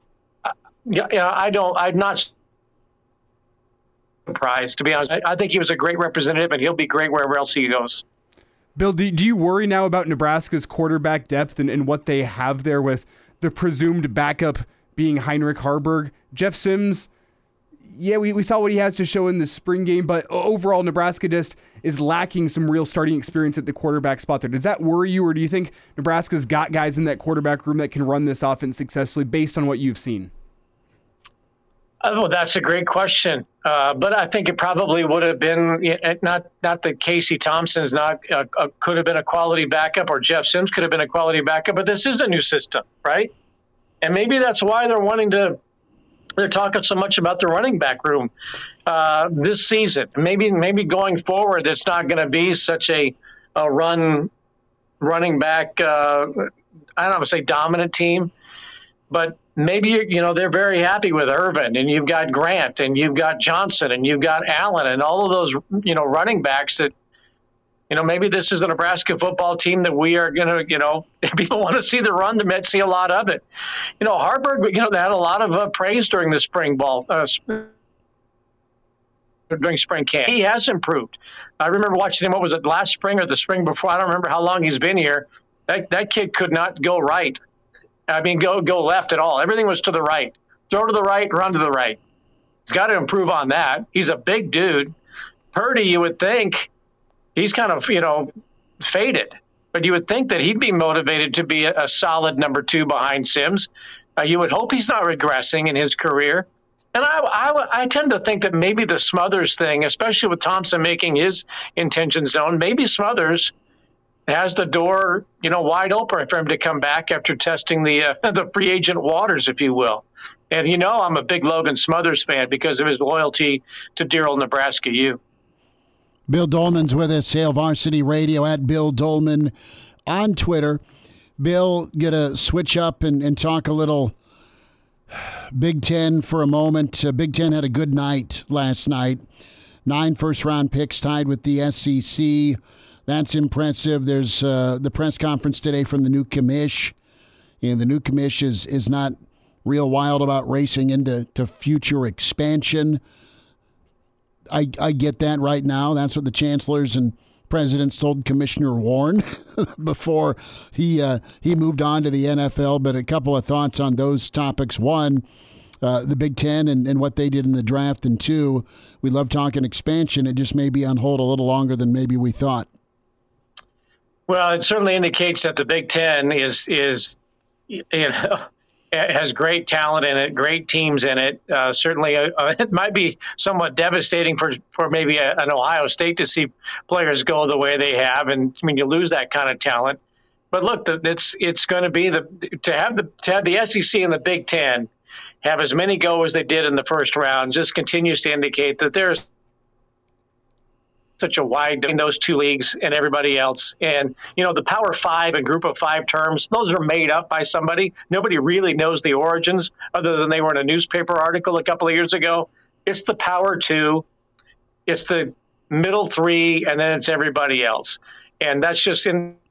I'm not surprised, to be honest. I think he was a great representative, and he'll be great wherever else he goes.
Bill, do you worry now about Nebraska's quarterback depth and what they have there with the presumed backup being Heinrich Haarberg? Jeff Sims, yeah, we saw what he has to show in the spring game, but overall Nebraska just is lacking some real starting experience at the quarterback spot there. Does that worry you, or do you think Nebraska's got guys in that quarterback room that can run this offense successfully based on what you've seen?
Oh, that's a great question. But I think it probably would have been not that Casey Thompson's could have been a quality backup, or Jeff Sims could have been a quality backup, but this is a new system, right? And maybe that's why they're talking so much about the running back room this season. Maybe going forward, it's not going to be such a running back, I don't want to say dominant team, but maybe, they're very happy with Irvin, and you've got Grant, and you've got Johnson, and you've got Allen, and all of those, running backs that, maybe this is a Nebraska football team that we are going to, if people want to see the run, they might see a lot of it. Haarberg, they had a lot of praise during the spring ball. during spring camp. He has improved. I remember watching him, what was it, last spring or the spring before? I don't remember how long he's been here. That kid could not go right. I mean, go left at all. Everything was to the right. Throw to the right, run to the right. He's got to improve on that. He's a big dude. Purdy, you would think, he's kind of, faded. But you would think that he'd be motivated to be a solid number 2 behind Sims. You would hope he's not regressing in his career. And I tend to think that maybe the Smothers thing, especially with Thompson making his intentions known, maybe Smothers has the door, wide open for him to come back after testing the free agent waters, if you will. And I'm a big Logan Smothers fan because of his loyalty to dear old Nebraska U.
Bill Dolman's with us, Hail Varsity Radio, at Bill Dolman on Twitter. Bill, gonna switch up and talk a little Big Ten for a moment. Big Ten had a good night last night. 9 first-round picks tied with the SEC. That's impressive. There's the press conference today from the new commish. And the new commish is not real wild about racing into future expansion. I get that right now. That's what the chancellors and presidents told Commissioner Warren before he moved on to the NFL. But a couple of thoughts on those topics. One, the Big Ten and what they did in the draft. And two, we love talking expansion. It just may be on hold a little longer than maybe we thought.
Well, it certainly indicates that the Big Ten is has great talent in it, great teams in it. Certainly, it might be somewhat devastating for maybe an Ohio State to see players go the way they have, and I mean, you lose that kind of talent. But look, it's going to be to have the SEC and the Big Ten have as many go as they did in the first round just continues to indicate that there's such a wide in those two leagues and everybody else. And, the Power Five and Group of Five terms, those are made up by somebody. Nobody really knows the origins other than they were in a newspaper article a couple of years ago. It's the Power Two, it's the middle three, and then it's everybody else. And that's just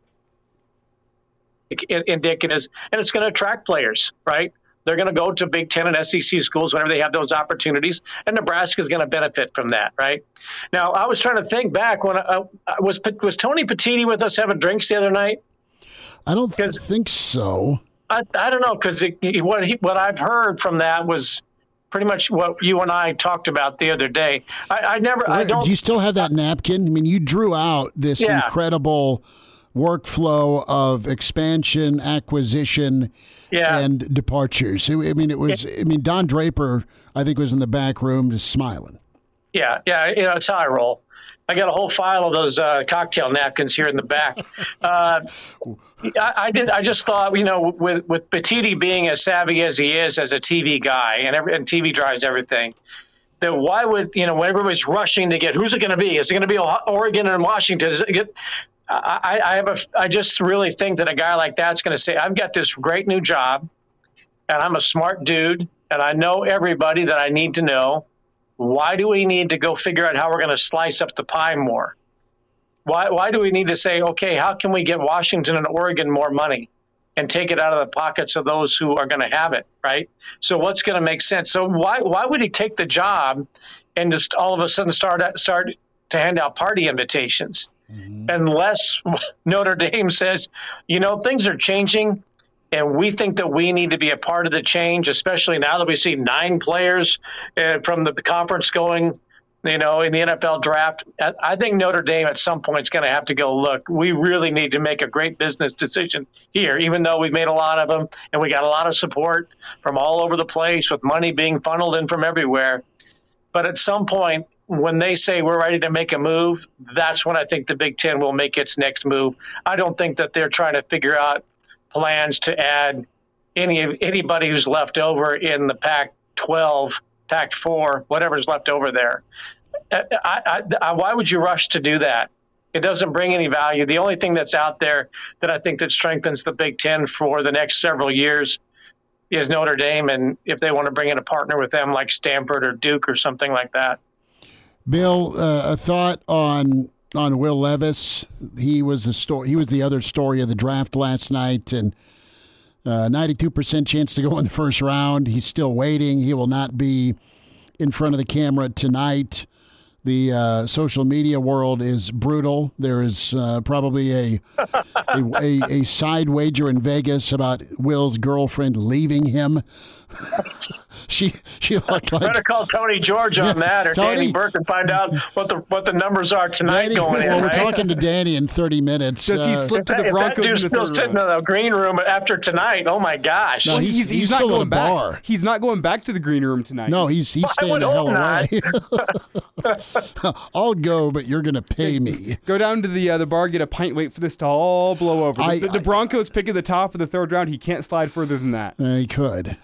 indicative, and it's going to attract players, right? They're going to go to Big Ten and SEC schools whenever they have those opportunities, and Nebraska is going to benefit from that, right? Now, I was trying to think back when was Tony Petitti with us having drinks the other night?
I don't think so.
I don't know, because what I've heard from that was pretty much what you and I talked about the other day.
Do you still have that napkin? I mean, you drew out this incredible workflow of expansion, acquisition, and departures. Don Draper, I think, was in the back room just smiling. Yeah,
it's how I roll. I got a whole file of those cocktail napkins here in the back. I just thought, with Petitti being as savvy as he is as a TV guy, and TV drives everything, that why would, when everybody's rushing to get, who's it going to be? Is it going to be Oregon and Washington? Is it get? I just really think that a guy like that's going to say, I've got this great new job, and I'm a smart dude, and I know everybody that I need to know. Why do we need to go figure out how we're going to slice up the pie more? Why do we need to say, okay, how can we get Washington and Oregon more money and take it out of the pockets of those who are going to have it, right? So what's going to make sense? So why would he take the job and just all of a sudden start to hand out party invitations? Mm-hmm. Unless Notre Dame says, things are changing, and we think that we need to be a part of the change, especially now that we see 9 players from the conference going, in the NFL draft. I think Notre Dame at some point is going to have to go, look, we really need to make a great business decision here, even though we've made a lot of them, and we got a lot of support from all over the place with money being funneled in from everywhere. But at some point, when they say we're ready to make a move, that's when I think the Big Ten will make its next move. I don't think that they're trying to figure out plans to add anybody who's left over in the Pac-12, Pac-4, whatever's left over there. Why would you rush to do that? It doesn't bring any value. The only thing that's out there that I think that strengthens the Big Ten for the next several years is Notre Dame, and if they want to bring in a partner with them like Stanford or Duke or something like that.
Bill, a thought on Will Levis. He was the other story of the draft last night, and 92% chance to go in the first round. He's still waiting. He will not be in front of the camera tonight. The social media world is brutal. There is probably a side wager in Vegas about Will's girlfriend leaving him. She looked like.
Better call Tony George on that, or
Tony,
Danny Burke, and find out what the numbers are tonight
Danny,
going in.
well, we're
right?
talking to Danny in 30 minutes.
Does he slip to the Broncos?
If that dude's
in the
still
third
sitting
round?
in the green room after tonight, oh my gosh!
No, he's
not
still
going
at a
back.
bar.
He's not going back to the green room tonight.
No, he's staying
would
the hell
hope
away. I'll go, but you're going to pay me.
Go down to the bar, get a pint, wait for this to all blow over. The Broncos pick at the top of the third round. He can't slide further than that.
He could.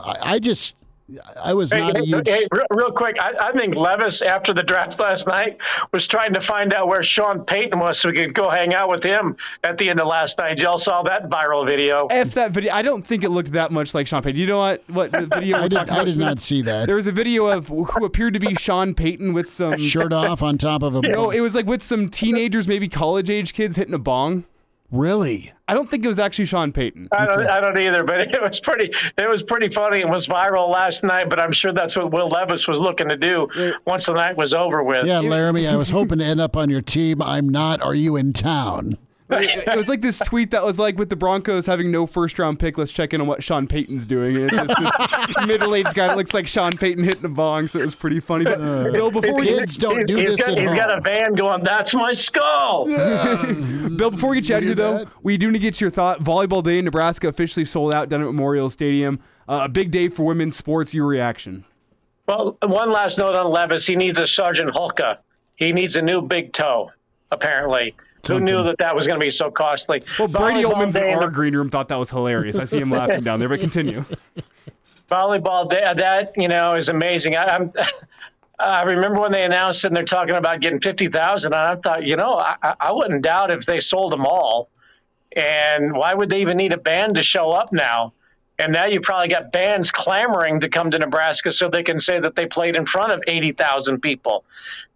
I was not a huge.
Hey, real quick, I think Levis, after the draft last night, was trying to find out where Sean Payton was so we could go hang out with him at the end of last night. Y'all saw that viral video.
F that video. I don't think it looked that much like Sean Payton. You know what the video
I did not see that.
There was a video of who appeared to be Sean Payton with some
shirt off on top of a.
No, it was like with some teenagers, maybe college-age kids hitting a bong.
Really?
I don't think it was actually Sean Payton.
I don't either, but it was pretty funny. It was viral last night, but I'm sure that's what Will Levis was looking to do once the night was over with.
Yeah, Laramie, I was hoping to end up on your team. I'm not. Are you in town?
It was like this tweet that was like, with the Broncos having no first-round pick, let's check in on what Sean Payton's doing. And it's just this middle-aged guy that looks like Sean Payton hitting a bong, so it was pretty funny. But Bill, before
kids don't do this at home.
He's got a van going, that's my skull.
Bill, before we get you out of here, though, we do need to get your thought. Volleyball Day in Nebraska officially sold out down at Memorial Stadium. A big day for women's sports. Your reaction?
Well, one last note on Levis. He needs a Sergeant Hulka. He needs a new big toe, apparently. Who knew that was going to be so costly?
Well, Brady Oltman's in our green room thought that was hilarious. I see him laughing down there, but continue.
Volleyball Day, that, is amazing. I remember when they announced it and they're talking about getting 50,000, and I thought, I wouldn't doubt if they sold them all. And why would they even need a band to show up now? And now you probably got bands clamoring to come to Nebraska so they can say that they played in front of 80,000 people.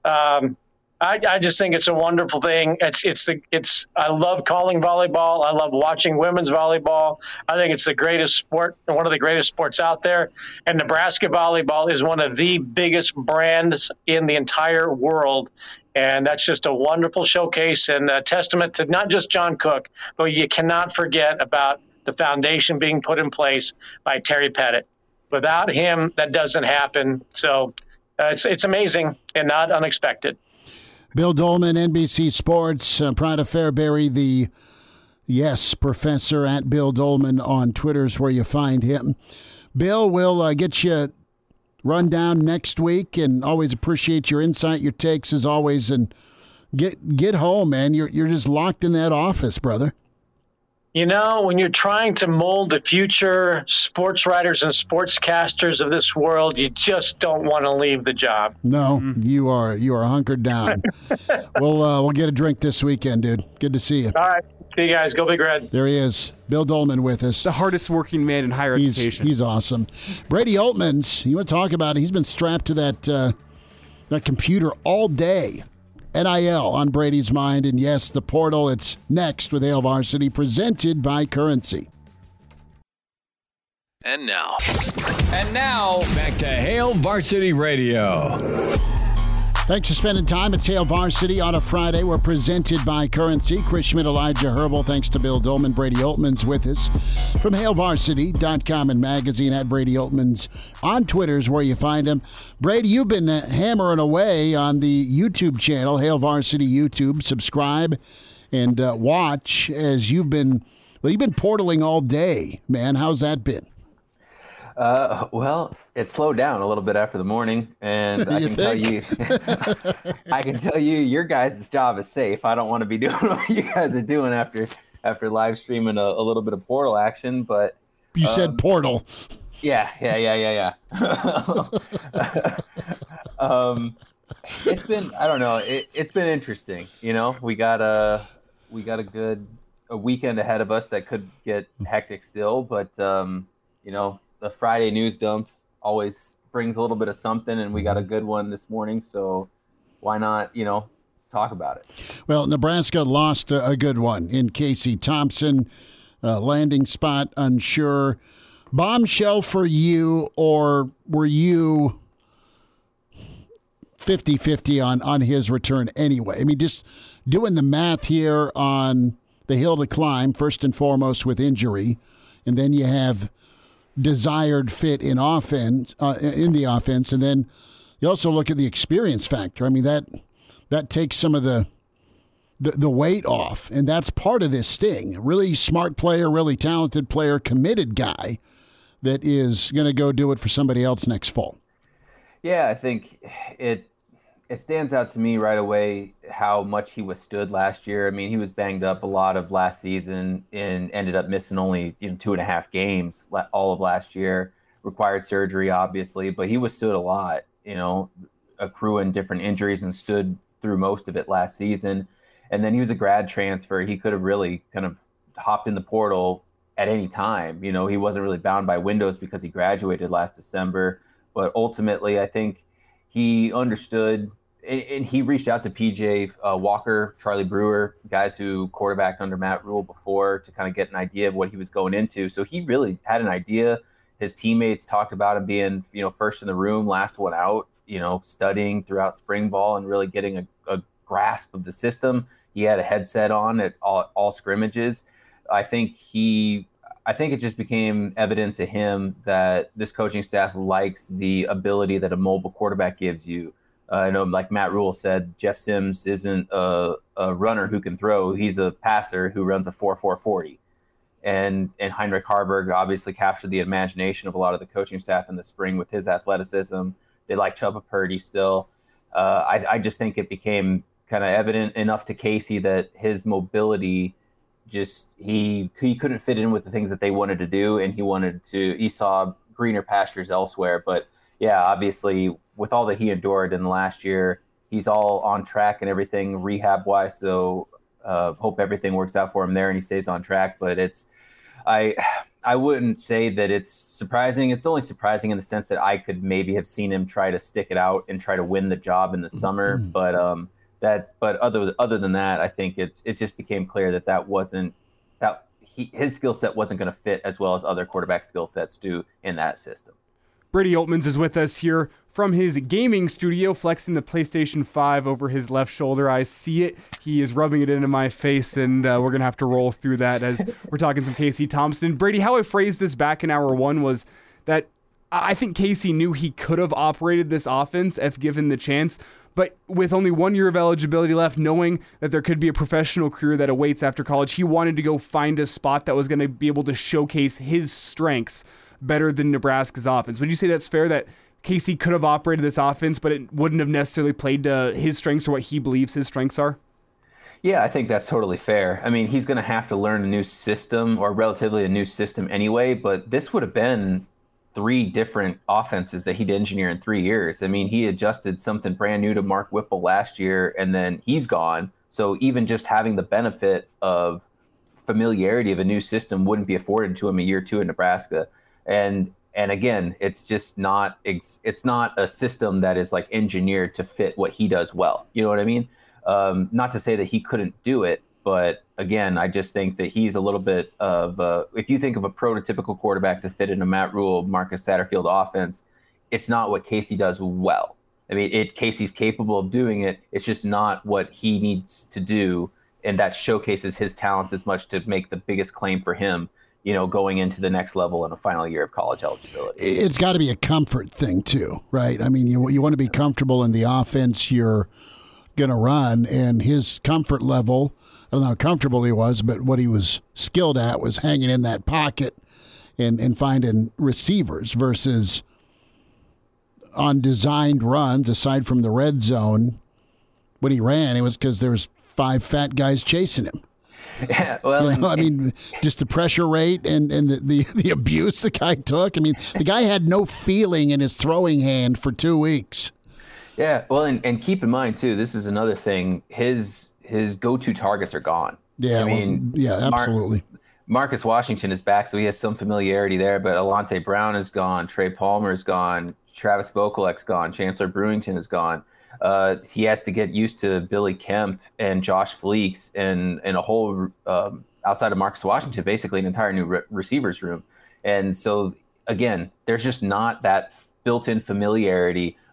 I just think it's a wonderful thing. I love calling volleyball. I love watching women's volleyball. I think it's the greatest sport, one of the greatest sports out there. And Nebraska volleyball is one of the biggest brands in the entire world. And that's just a wonderful showcase and a testament to not just John Cook, but you cannot forget about the foundation being put in place by Terry Pettit. Without him, that doesn't happen. So it's amazing and not unexpected.
Bill Dolman, NBC Sports, proud of Fairbury, the professor at Bill Dolman on Twitter is where you find him. Bill, we'll get you run down next week, and always appreciate your insight, your takes as always, and get home, man. You're just locked in that office, brother.
When you're trying to mold the future sports writers and sportscasters of this world, you just don't want to leave the job.
No, you are hunkered down. We'll get a drink this weekend, dude. Good to see you.
All right. See you guys. Go Big Red.
There he is. Bill Dolman with us.
The hardest working man in higher education.
He's awesome. Brady Oltmans, you want to talk about it? He's been strapped to that computer all day. NIL on Brady's mind, and yes, the portal. It's next with Hail Varsity, presented by Currency.
And now, back to Hail Varsity Radio.
Thanks for spending time at Hail Varsity on a Friday. We're presented by Currency. Chris Schmidt, Elijah Herbal. Thanks to Bill Dolman. Brady Oltmans with us from HailVarsity.com and magazine at Brady Oltmans. On Twitter is where you find him. Brady, you've been hammering away on the YouTube channel, Hail Varsity YouTube. Subscribe and watch as you've been portaling all day, man. How's that been?
Well, it slowed down a little bit after the morning, and I can tell you your guys' job is safe. I don't want to be doing what you guys are doing after live streaming a little bit of portal action, but
you said portal.
Yeah. It's been, I don't know, it's been interesting. We got a good weekend ahead of us that could get hectic still, but the Friday news dump always brings a little bit of something, and we got a good one this morning, so why not, talk about it?
Well, Nebraska lost a good one in Casey Thompson. Landing spot unsure. Bombshell for you, or were you 50-50 on his return anyway. I mean, just doing the math here on the hill to climb, first and foremost with injury, and then you have desired fit in offense, in the offense, and then you also look at the experience factor. I mean, that takes some of the weight off, and that's part of this sting. Really smart player, really talented player, committed guy that is going to go do it for somebody else next fall.
Yeah, I think it stands out to me right away how much he withstood last year. I mean, he was banged up a lot of last season and ended up missing only 2.5 games all of last year. Required surgery, obviously, but he withstood a lot, accruing different injuries and stood through most of it last season. And then he was a grad transfer. He could have really kind of hopped in the portal at any time. He wasn't really bound by windows because he graduated last December. But ultimately, I think he understood, and he reached out to PJ Walker, Charlie Brewer, guys who quarterbacked under Matt Rule before, to kind of get an idea of what he was going into. So he really had an idea. His teammates talked about him being, first in the room, last one out, studying throughout spring ball and really getting a grasp of the system. He had a headset on at all scrimmages. I think it just became evident to him that this coaching staff likes the ability that a mobile quarterback gives you. I know, like Matt Rule said, Jeff Sims isn't a runner who can throw. He's a passer who runs a 4.4 40. And Heinrich Harburg obviously captured the imagination of a lot of the coaching staff in the spring with his athleticism. They like Chubba Purdy still. I just think it became kind of evident enough to Casey that his mobility he couldn't fit in with the things that they wanted to do, and he saw greener pastures elsewhere. But yeah, obviously with all that he endured in the last year, he's all on track and everything rehab wise. So hope everything works out for him there and he stays on track. But I wouldn't say that it's surprising. It's only surprising in the sense that I could maybe have seen him try to stick it out and try to win the job in the summer. But other than that, I think it just became clear that his skill set wasn't going to fit as well as other quarterback skill sets do in that system.
Brady Oltmans is with us here from his gaming studio, flexing the PlayStation 5 over his left shoulder. I see it. He is rubbing it into my face, and we're going to have to roll through that as we're talking some Casey Thompson. Brady, how I phrased this back in hour one was that I think Casey knew he could have operated this offense if given the chance, but with only 1 year of eligibility left, knowing that there could be a professional career that awaits after college, he wanted to go find a spot that was going to be able to showcase his strengths better than Nebraska's offense. Would you say that's fair, that Casey could have operated this offense, but it wouldn't have necessarily played to his strengths or what he believes his strengths are?
Yeah, I think that's totally fair. I mean, he's going to have to learn a new system, or relatively a new system anyway, but this would have been 3 different offenses that he'd engineer in 3 years. I mean, he adjusted something brand new to Mark Whipple last year, and then he's gone. So even just having the benefit of familiarity of a new system wouldn't be afforded to him a year 2 in Nebraska. And again, it's just not a system that is like engineered to fit what he does well. You know what I mean? Not to say that he couldn't do it, but again, I just think that he's a little bit of if you think of a prototypical quarterback to fit in a Matt Rule, Marcus Satterfield offense, it's not what Casey does well. I mean, Casey's capable of doing it. It's just not what he needs to do, and that showcases his talents as much to make the biggest claim for him, going into the next level in a final year of college eligibility.
It's got to be a comfort thing too, right? I mean, you want to be comfortable in the offense you're going to run, and his comfort level, I don't know how comfortable he was, but what he was skilled at was hanging in that pocket and finding receivers versus on designed runs, aside from the red zone. When he ran, it was because there was 5 fat guys chasing him.
Yeah, well,
I mean, just the pressure rate and the abuse the guy took. I mean, the guy had no feeling in his throwing hand for 2 weeks.
Yeah, well, and keep in mind too, this is another thing. His go-to targets are gone.
Yeah, absolutely.
Marcus Washington is back, so he has some familiarity there. But Alante Brown is gone. Trey Palmer is gone. Travis Vokalek's gone. Chancellor Brewington is gone. He has to get used to Billy Kemp and Josh Fleeks and a whole outside of Marcus Washington, basically an entire new receivers room. And so again, there's just not that built-in familiarity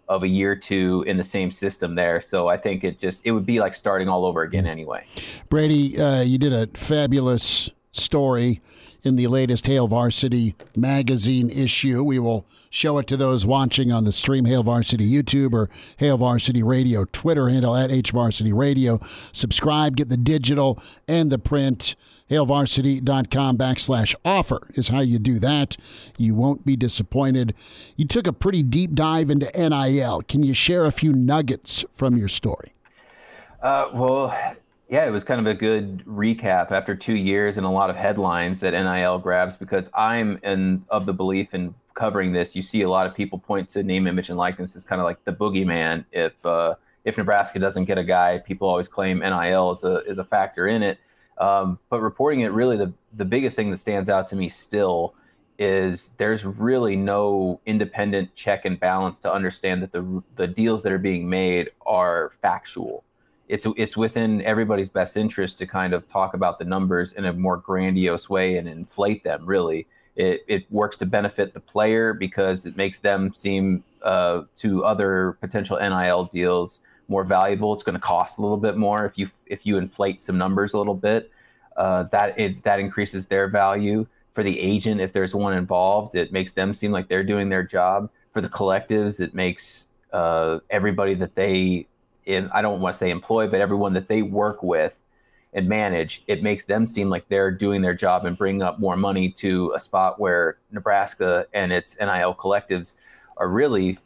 of a year or two in the same system there. So I think it would be like starting all over again anyway.
Brady, you did a fabulous story in the latest Hail Varsity magazine issue. We will show it to those watching on the Stream Hail Varsity YouTube or Hail Varsity Radio Twitter handle at HVarsity Radio. Subscribe, get the digital and the print. HailVarsity.com/offer is how you do that. You won't be disappointed. You took a pretty deep dive into NIL. Can you share a few nuggets from your story?
Yeah, it was kind of a good recap after 2 years and a lot of headlines that NIL grabs, because I'm of the belief in covering this. You see a lot of people point to name, image, and likeness as kind of like the boogeyman. If Nebraska doesn't get a guy, people always claim NIL is a factor in it. But reporting it, really the biggest thing that stands out to me still is there's really no independent check and balance to understand that the deals that are being made are factual. It's within everybody's best interest to kind of talk about the numbers in a more grandiose way and inflate them. Really, it works to benefit the player because it makes them seem to other potential NIL deals more valuable. It's going to cost a little bit more if you inflate some numbers a little bit. That increases their value. For the agent, if there's one involved, it makes them seem like they're doing their job. For the collectives, it makes everybody that I don't want to say employ, but everyone that they work with and manage, it makes them seem like they're doing their job and bring up more money to a spot where Nebraska and its NIL collectives are really,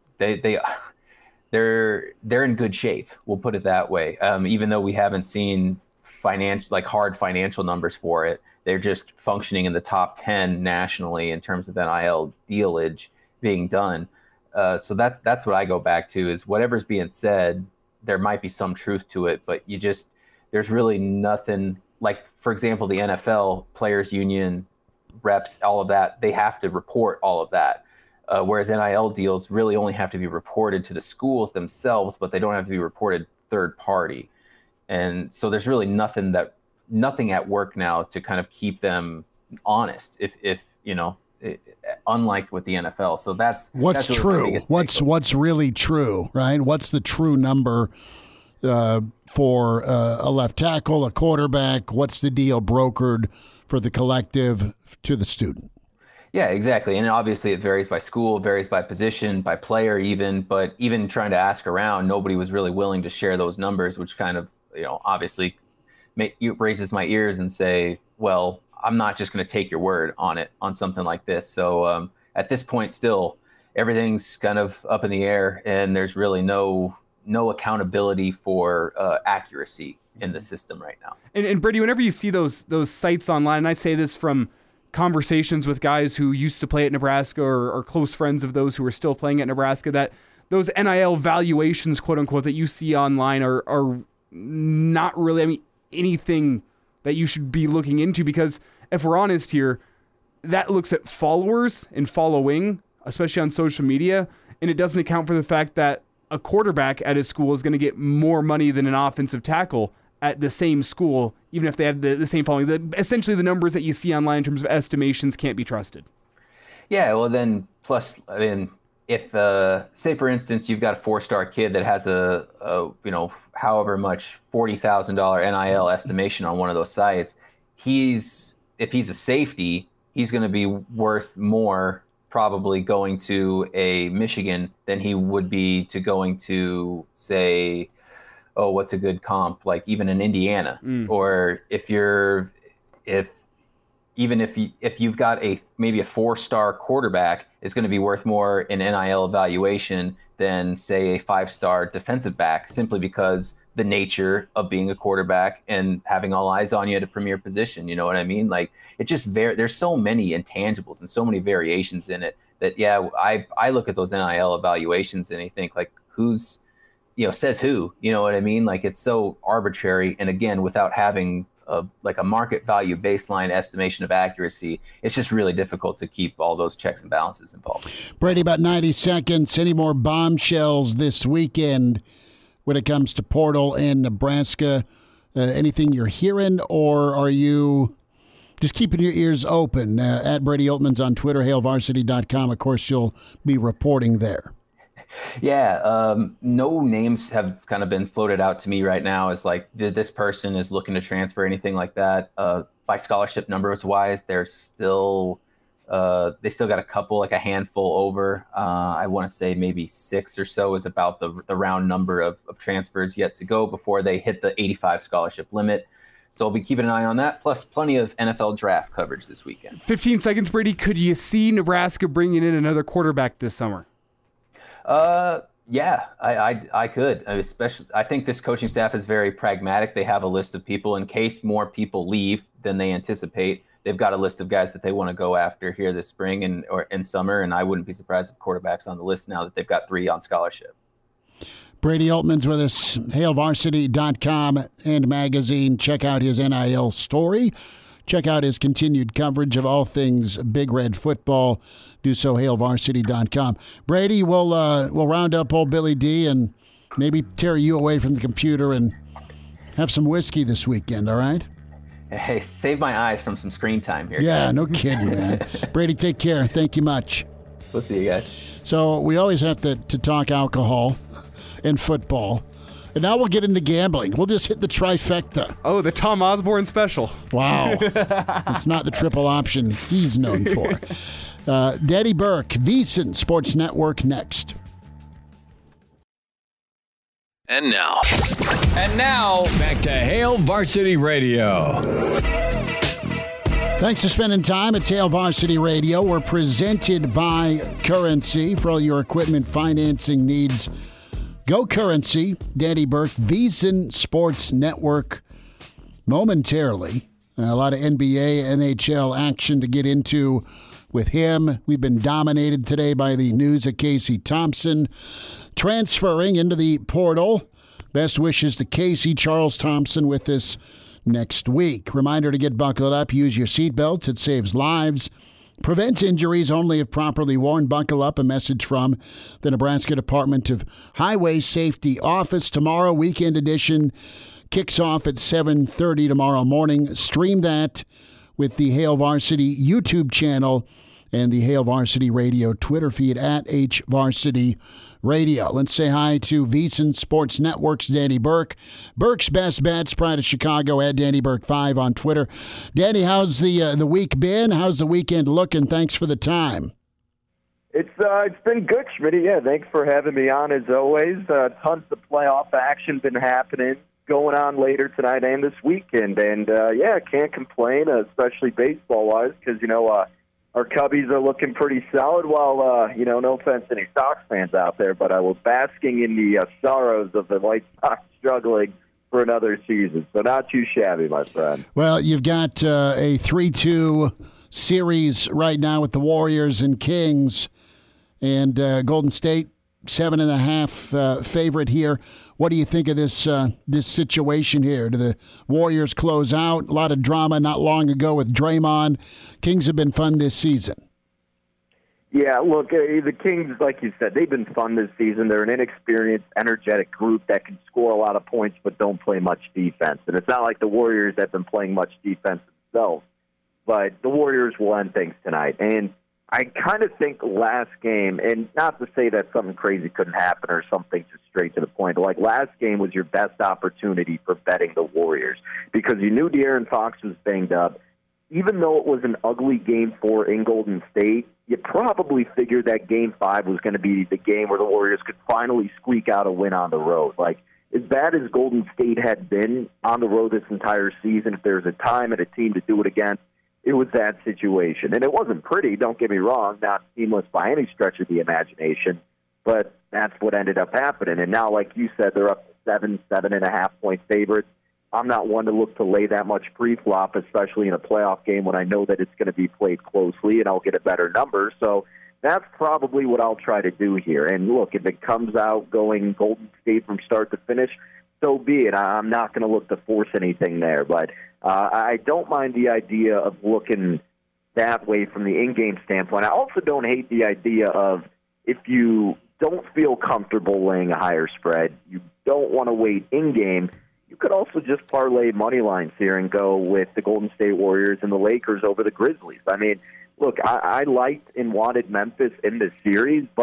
they're in good shape. We'll put it that way. Even though we haven't seen hard financial numbers for it, they're just functioning in the top 10 nationally in terms of NIL dealage being done. So that's what I go back to, is whatever's being said, there might be some truth to it, but there's really nothing. Like, for example, the NFL players union reps, all of that, they have to report all of that. Whereas NIL deals really only have to be reported to the schools themselves, but they don't have to be reported third party. And so there's really nothing at work now to kind of keep them honest, unlike with the NFL. So that's really
true. What's really true, right? What's the true number for a left tackle, a quarterback? What's the deal brokered for the collective to the student?
Yeah, exactly. And obviously it varies by school, varies by position, by player even. But even trying to ask around, nobody was really willing to share those numbers, which kind of, obviously raises my ears and say, well, I'm not just going to take your word on something like this. So at this point, still, everything's kind of up in the air, and there's really no accountability for accuracy in the system right now.
And Brady, whenever you see those sites online, and I say this from conversations with guys who used to play at Nebraska or close friends of those who are still playing at Nebraska, that those NIL valuations, quote unquote, that you see online are not really, anything that you should be looking into, because if we're honest here, that looks at followers and following, especially on social media, and it doesn't account for the fact that a quarterback at his school is going to get more money than an offensive tackle at the same school, even if they have the same following. Essentially, the numbers that you see online in terms of estimations can't be trusted. Yeah,
well then, plus, if say for instance you've got a 4-star kid that has a however much $40,000 NIL estimation on one of those sites, if he's a safety, he's going to be worth more probably going to a Michigan than he would be to going to, say, what's a good comp, like even in Indiana. Or if you've got maybe a 4-star quarterback, is going to be worth more in NIL evaluation than, say, a 5-star defensive back, simply because the nature of being a quarterback and having all eyes on you at a premier position. You know what I mean? Like, it just there's so many intangibles and so many variations in it that, I look at those NIL evaluations and I think, like, who's, says who, you know what I mean? Like, it's so arbitrary. And again, without having a market value baseline estimation of accuracy, it's just really difficult to keep all those checks and balances involved.
Brady, about 90 seconds. Any more bombshells this weekend when it comes to portal in Nebraska? Anything you're hearing, or are you just keeping your ears open? At Brady Oltmans on Twitter, HailVarsity.com. Of course, you'll be reporting there.
Yeah, no names have kind of been floated out to me right now as like this person is looking to transfer, anything like that. By scholarship numbers wise, they're still they still got a couple, like a handful over. I want to say maybe 6 or so is about the round number of transfers yet to go before they hit the 85 scholarship limit. So I'll be keeping an eye on that, plus plenty of NFL draft coverage this weekend.
15 seconds, Brady. Could you see Nebraska bringing in another quarterback this summer?
Yeah, I could. Especially, I think this coaching staff is very pragmatic. They have a list of people in case more people leave than they anticipate. They've got a list of guys that they want to go after here this spring or in summer, and I wouldn't be surprised if quarterback's on the list now that they've got 3 on scholarship.
Brady Altman's with us, HailVarsity.com and magazine. Check out his NIL story. Check out his continued coverage of all things Big Red football. Do so, HailVarsity.com. Brady, we'll round up old Billy D and maybe tear you away from the computer and have some whiskey this weekend, all right?
Hey, save my eyes from some screen time here.
Yeah,
guys.
no kidding, man. Brady, take care. Thank you much.
We'll see you guys. So
we always have to talk alcohol and football. And now we'll get into gambling. We'll just hit the trifecta.
Oh, the Tom Osborne special.
Wow. It's not the triple option he's known for. Daddy Burke, VSiN Sports Network, next.
And now, back to Hail Varsity Radio.
Thanks for spending time at Hail Varsity Radio. We're presented by Currency for all your equipment financing needs. Go Currency. Daddy Burke, VSiN Sports Network. Momentarily, a lot of NBA, NHL action to get into with him. We've been dominated today by the news of Casey Thompson transferring into the portal. Best wishes to Casey. Charles Thompson with us next week. Reminder to get buckled up. Use your seatbelts. It saves lives. Prevents injuries only if properly worn. Buckle up. A message from the Nebraska Department of Highway Safety Office. Tomorrow, weekend edition, kicks off at 7:30 tomorrow morning. Stream that with the Hail Varsity YouTube channel and the Hail Varsity Radio Twitter feed at HVarsity Radio. Let's say hi to VSiN Sports Network's Danny Burke. Burke's Best Bets, Pride of Chicago, at Danny Burke 5 on Twitter. Danny, how's the week been? How's the weekend looking? Thanks for the time.
It's been good, Schmitty. Yeah, thanks for having me on as always. Tons of playoff action been happening, going on later tonight and this weekend. And, yeah, can't complain, especially baseball-wise, because, our Cubbies are looking pretty solid while, no offense to any Sox fans out there, but I was basking in the sorrows of the White Sox struggling for another season. So not too shabby, my friend.
Well, you've got a 3-2 series right now with the Warriors and Kings, and Golden State 7.5 favorite here. What do you think of this situation here? Do the Warriors close out? A lot of drama not long ago with Draymond. Kings have been fun this season.
Yeah, look, the Kings, like you said, they've been fun this season. They're an inexperienced, energetic group that can score a lot of points but don't play much defense. And it's not like the Warriors have been playing much defense themselves. But the Warriors will end things tonight. And I kind of think last game, and not to say that something crazy couldn't happen or something just straight to the point, but like last game was your best opportunity for betting the Warriors because you knew De'Aaron Fox was banged up. Even though it was an ugly Game 4 in Golden State, you probably figured that Game 5 was going to be the game where the Warriors could finally squeak out a win on the road. Like, as bad as Golden State had been on the road this entire season, if there's a time and a team to do it against, it was that situation. And it wasn't pretty, don't get me wrong, not seamless by any stretch of the imagination, but that's what ended up happening. And now, like you said, they're up to 7.5 point favorites. I'm not one to look to lay that much pre-flop, especially in a playoff game when I know that it's going to be played closely and I'll get a better number. So that's probably what I'll try to do here. And look, if it comes out going Golden State from start to finish, so be it. I'm not going to look to force anything there, but I don't mind the idea of looking that way from the in-game standpoint. I also don't hate the idea of if you don't feel comfortable laying a higher spread, you don't want to wait in-game, you could also just parlay money lines here and go with the Golden State Warriors and the Lakers over the Grizzlies. I mean, look, I liked and wanted Memphis in this series, but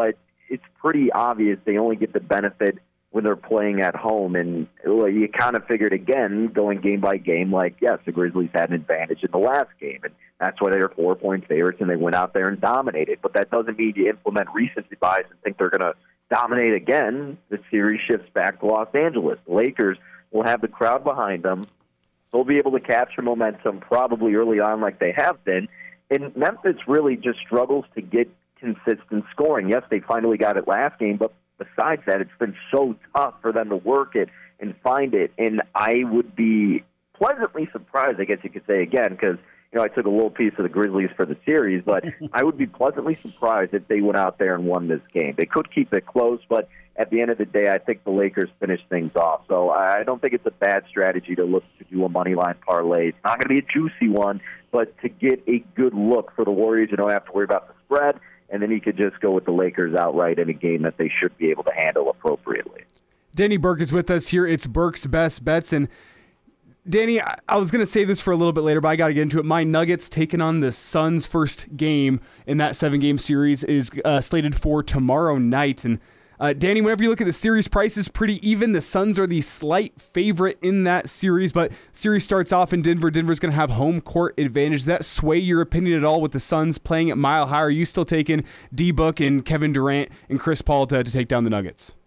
it's pretty obvious they only get the benefit when they're playing at home. And you kind of figured, again, going game by game, like, yes, the Grizzlies had an advantage in the last game, and that's why they were 4-point favorites, and they went out there and dominated. But that doesn't mean you implement recency bias and think they're going to dominate again. The series shifts back to Los Angeles. The Lakers will have the crowd behind them. They'll be able to capture momentum probably early on like they have been. And Memphis really just struggles to get consistent scoring. Yes, they finally got it last game, but besides that, it's been so tough for them to work it and find it. And I would be pleasantly surprised, I guess you could say again, because I took a little piece of the Grizzlies for the series, but I would be pleasantly surprised if they went out there and won this game. They could keep it close, but at the end of the day, I think the Lakers finish things off. So I don't think it's a bad strategy to look to do a money line parlay. It's not going to be a juicy one, but to get a good look for the Warriors, you don't have to worry about the spread, and then you could just go with the Lakers outright in a game that they should be able to handle appropriately.
Danny Burke is with us here. It's Burke's Best Bets, and Danny, I was going to say this for a little bit later, but I got to get into it. My Nuggets taking on the Suns' first game in that 7-game series is slated for tomorrow night. And Danny, whenever you look at the series, price is pretty even. The Suns are the slight favorite in that series, but series starts off in Denver. Denver's going to have home court advantage. Does that sway your opinion at all with the Suns playing at Mile High? Are you still taking D-Book and Kevin Durant and Chris Paul to take down the Nuggets?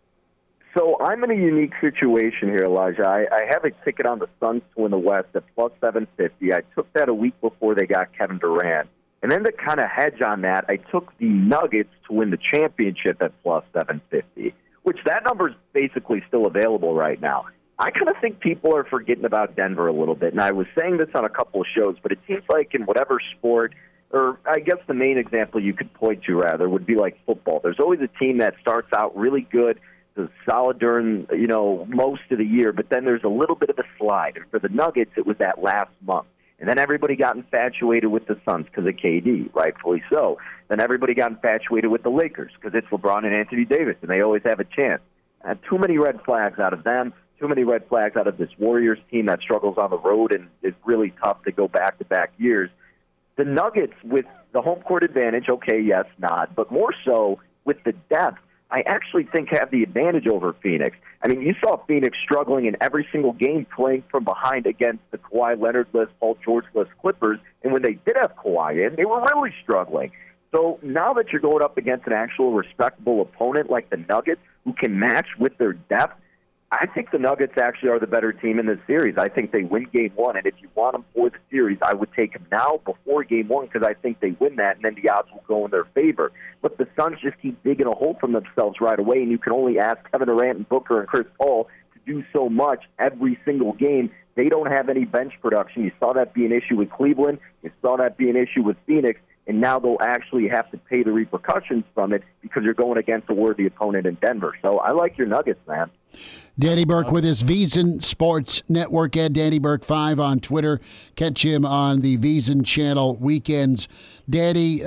So I'm in a unique situation here, Elijah. I have a ticket on the Suns to win the West at plus 750. I took that a week before they got Kevin Durant. And then to kind of hedge on that, I took the Nuggets to win the championship at plus 750, which that number is basically still available right now. I kind of think people are forgetting about Denver a little bit. And I was saying this on a couple of shows, but it seems like in whatever sport, or I guess the main example you could point to, rather, would be like football. There's always a team that starts out really good, solid during, most of the year, but then there's a little bit of a slide. And for the Nuggets, it was that last month. And then everybody got infatuated with the Suns because of KD, rightfully so. Then everybody got infatuated with the Lakers because it's LeBron and Anthony Davis, and they always have a chance. Too many red flags out of them, too many red flags out of this Warriors team that struggles on the road and is really tough to go back-to-back years. The Nuggets, with the home court advantage, okay, yes, not, but more so with the depth, I actually think have the advantage over Phoenix. I mean, you saw Phoenix struggling in every single game playing from behind against the Kawhi Leonard-less, Paul George-less Clippers, and when they did have Kawhi in, they were really struggling. So now that you're going up against an actual respectable opponent like the Nuggets who can match with their depth, I think the Nuggets actually are the better team in this series. I think they win Game 1, and if you want them for the series, I would take them now before Game 1 because I think they win that, and then the odds will go in their favor. But the Suns just keep digging a hole from themselves right away, and you can only ask Kevin Durant and Booker and Chris Paul to do so much every single game. They don't have any bench production. You saw that be an issue with Cleveland. You saw that be an issue with Phoenix. And now they'll actually have to pay the repercussions from it because you're going against a worthy opponent in Denver. So I like your Nuggets, man.
Danny Burke with his VSiN Sports Network at Danny Burke 5 on Twitter. Catch him on the VSiN channel weekends. Danny,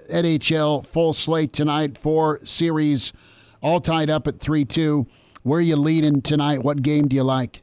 NHL full slate tonight, 4 series, all tied up at 3-2. Where are you leading tonight? What game do you like?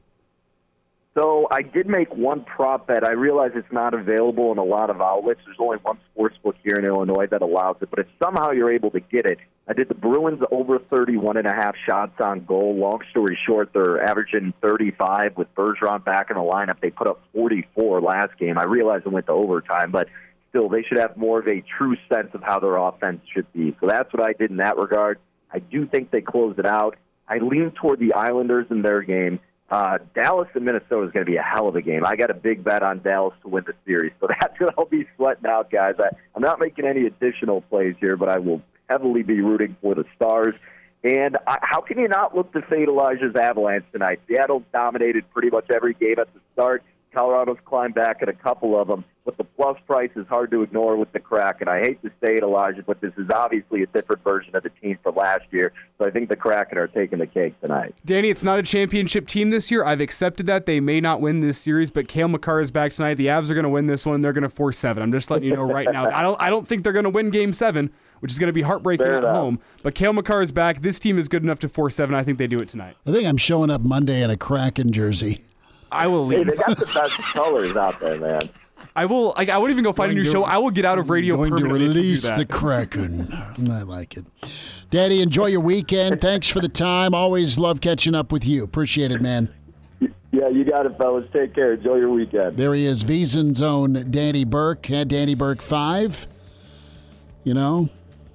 So I did make one prop bet. I realize it's not available in a lot of outlets. There's only one sportsbook here in Illinois that allows it. But if somehow you're able to get it, I did the Bruins over 31.5 shots on goal. Long story short, they're averaging 35 with Bergeron back in the lineup. They put up 44 last game. I realize it went to overtime, but still, they should have more of a true sense of how their offense should be. So that's what I did in that regard. I do think they closed it out. I lean toward the Islanders in their game. Dallas and Minnesota is going to be a hell of a game. I got a big bet on Dallas to win the series, so that's what I'll be sweating out, guys. I'm not making any additional plays here, but I will heavily be rooting for the Stars. And how can you not look to fade Elijah's Avalanche tonight? Seattle dominated pretty much every game at the start. Colorado's climbed back at a couple of them, but the plus price is hard to ignore with the Kraken. I hate to say it, Elijah, but this is obviously a different version of the team from last year, so I think the Kraken are taking the cake tonight.
Danny, it's not a championship team this year. I've accepted that. They may not win this series, but Cale Makar is back tonight. The Avs are going to win this one. They're going to force 7. I'm just letting you know right now. I don't think they're going to win Game 7, which is going to be heartbreaking at home. But Cale Makar is back. This team is good enough to force 7. I think they do it tonight.
I think I'm showing up Monday in a Kraken jersey.
I will leave.
Hey, they got the best colors out there, man.
I will. I won't even go find a new show. I will get out of radio
permanently. Going to release
to
the Kraken. I like it. Daddy, enjoy your weekend. Thanks for the time. Always love catching up with you. Appreciate it, man.
Yeah, you got it, fellas. Take care. Enjoy your weekend.
There he is, VSiN's own Danny Burke. Had Danny Burke 5. You know,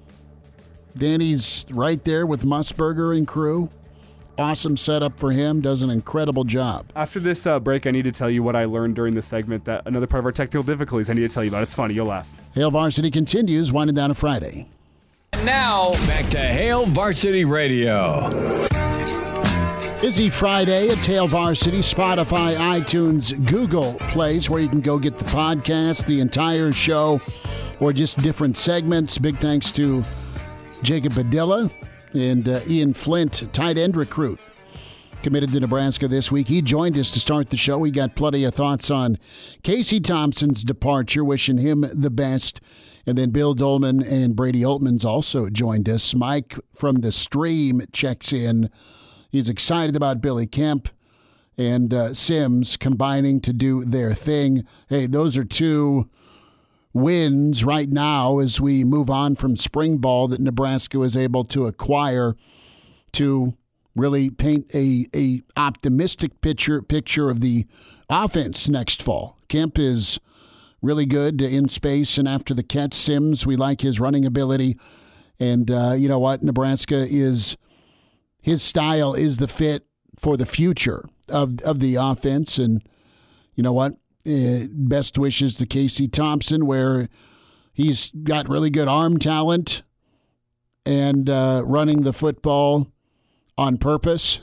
Danny's right there with Musburger and crew. Awesome setup for him. Does an incredible job.
After this break, I need to tell you what I learned during the segment, that another part of our technical difficulties I need to tell you about. It's funny. You'll laugh.
Hail Varsity continues, winding down a Friday.
And now, back to Hail Varsity Radio.
Busy Friday. It's Hail Varsity, Spotify, iTunes, Google Plays, where you can go get the podcast, the entire show, or just different segments. Big thanks to Jacob Padilla and Ian Flint, tight end recruit, committed to Nebraska this week. He joined us to start the show. We got plenty of thoughts on Casey Thompson's departure, wishing him the best. And then Bill Dolman and Brady Oltmans also joined us. Mike from the Stream checks in. He's excited about Billy Kemp and Sims combining to do their thing. Hey, those are two wins right now as we move on from spring ball that Nebraska was able to acquire to really paint a optimistic picture of the offense next fall. Kemp is really good in space and after the catch. Sims, we like his running ability. And you know what? Nebraska is, his style is the fit for the future of the offense. And you know what? Best wishes to Casey Thompson, where he's got really good arm talent and running the football on purpose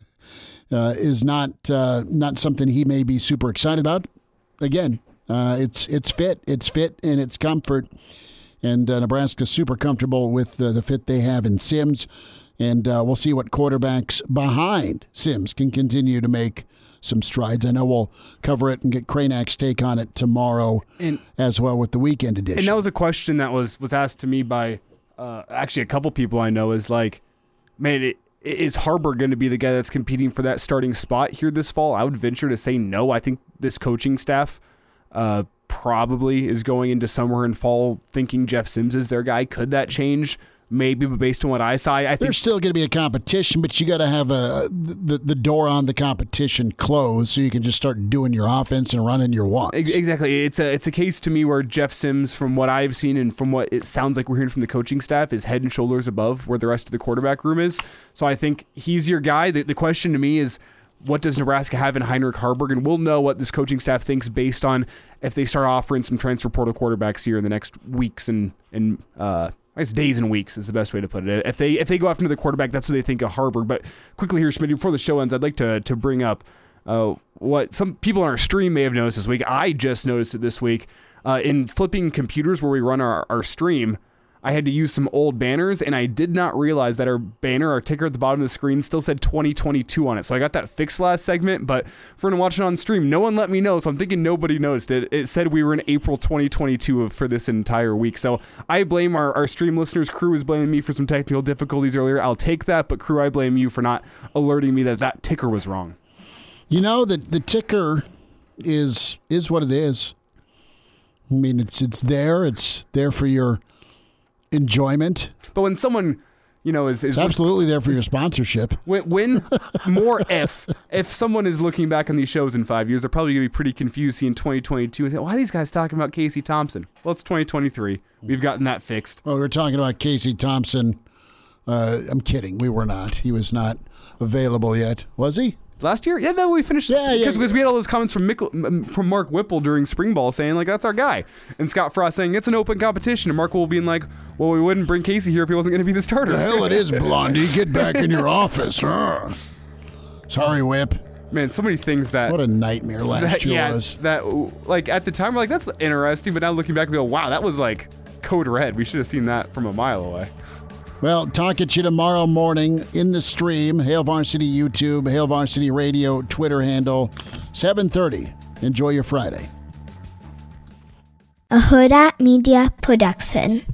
is not something he may be super excited about. Again, it's fit and it's comfort, and Nebraska's super comfortable with the fit they have in Sims, and we'll see what quarterbacks behind Sims can continue to make some strides. I know we'll cover it and get Kranak's take on it tomorrow as well with the weekend edition.
And that was a question that was asked to me by actually a couple people I know, is like, man, is Harbor going to be the guy that's competing for that starting spot here this fall? I would venture to say no. I think this coaching staff probably is going into summer and fall thinking Jeff Sims is their guy. Could that change? Maybe, but based on what I saw, I think
there's still going to be a competition, but you got to have the door on the competition closed so you can just start doing your offense and running your wants.
Exactly. It's a case to me where Jeff Sims, from what I've seen and from what it sounds like we're hearing from the coaching staff, is head and shoulders above where the rest of the quarterback room is. So I think he's your guy. The question to me is, what does Nebraska have in Heinrich Haarberg? And we'll know what this coaching staff thinks based on if they start offering some transfer portal quarterbacks here in the next weeks and I guess days and weeks is the best way to put it. If they go after the quarterback, that's what they think of Haarberg. But quickly here, Schmidt, before the show ends, I'd like to bring up what some people on our stream may have noticed this week. I just noticed it this week. In flipping computers where we run our stream, I had to use some old banners, and I did not realize that our banner, our ticker at the bottom of the screen, still said 2022 on it. So I got that fixed last segment, but for anyone watching on stream, no one let me know, so I'm thinking nobody noticed it. It said we were in April 2022 for this entire week. So I blame our stream listeners. Crew is blaming me for some technical difficulties earlier. I'll take that, but Crew, I blame you for not alerting me that ticker was wrong.
You know, the ticker is what it is. I mean, it's there. It's there for your enjoyment.
But when someone, is
it's absolutely there for your sponsorship.
When if someone is looking back on these shows in 5 years, they're probably going to be pretty confused seeing 2022 and say, why are these guys talking about Casey Thompson? Well, it's 2023. We've gotten that fixed.
Well, we were talking about Casey Thompson. I'm kidding. We were not. He was not available yet. Was he?
Last year? Yeah, then we finished. Because we had all those comments from Mark Whipple during spring ball saying, like, that's our guy. And Scott Frost saying, it's an open competition. And Mark Whipple being like, well, we wouldn't bring Casey here if he wasn't going to be the starter.
The hell it is, Blondie. Get back in your office. Sorry, Whip.
Man, so many things that...
What a nightmare last year was.
That, like, at the time, we're like, that's interesting. But now looking back, we go, wow, that was, like, code red. We should have seen that from a mile away.
Well, talk at you tomorrow morning in the stream. Hail Varsity YouTube, Hail Varsity Radio, Twitter handle, 7:30. Enjoy your Friday.
A Huda Media Production.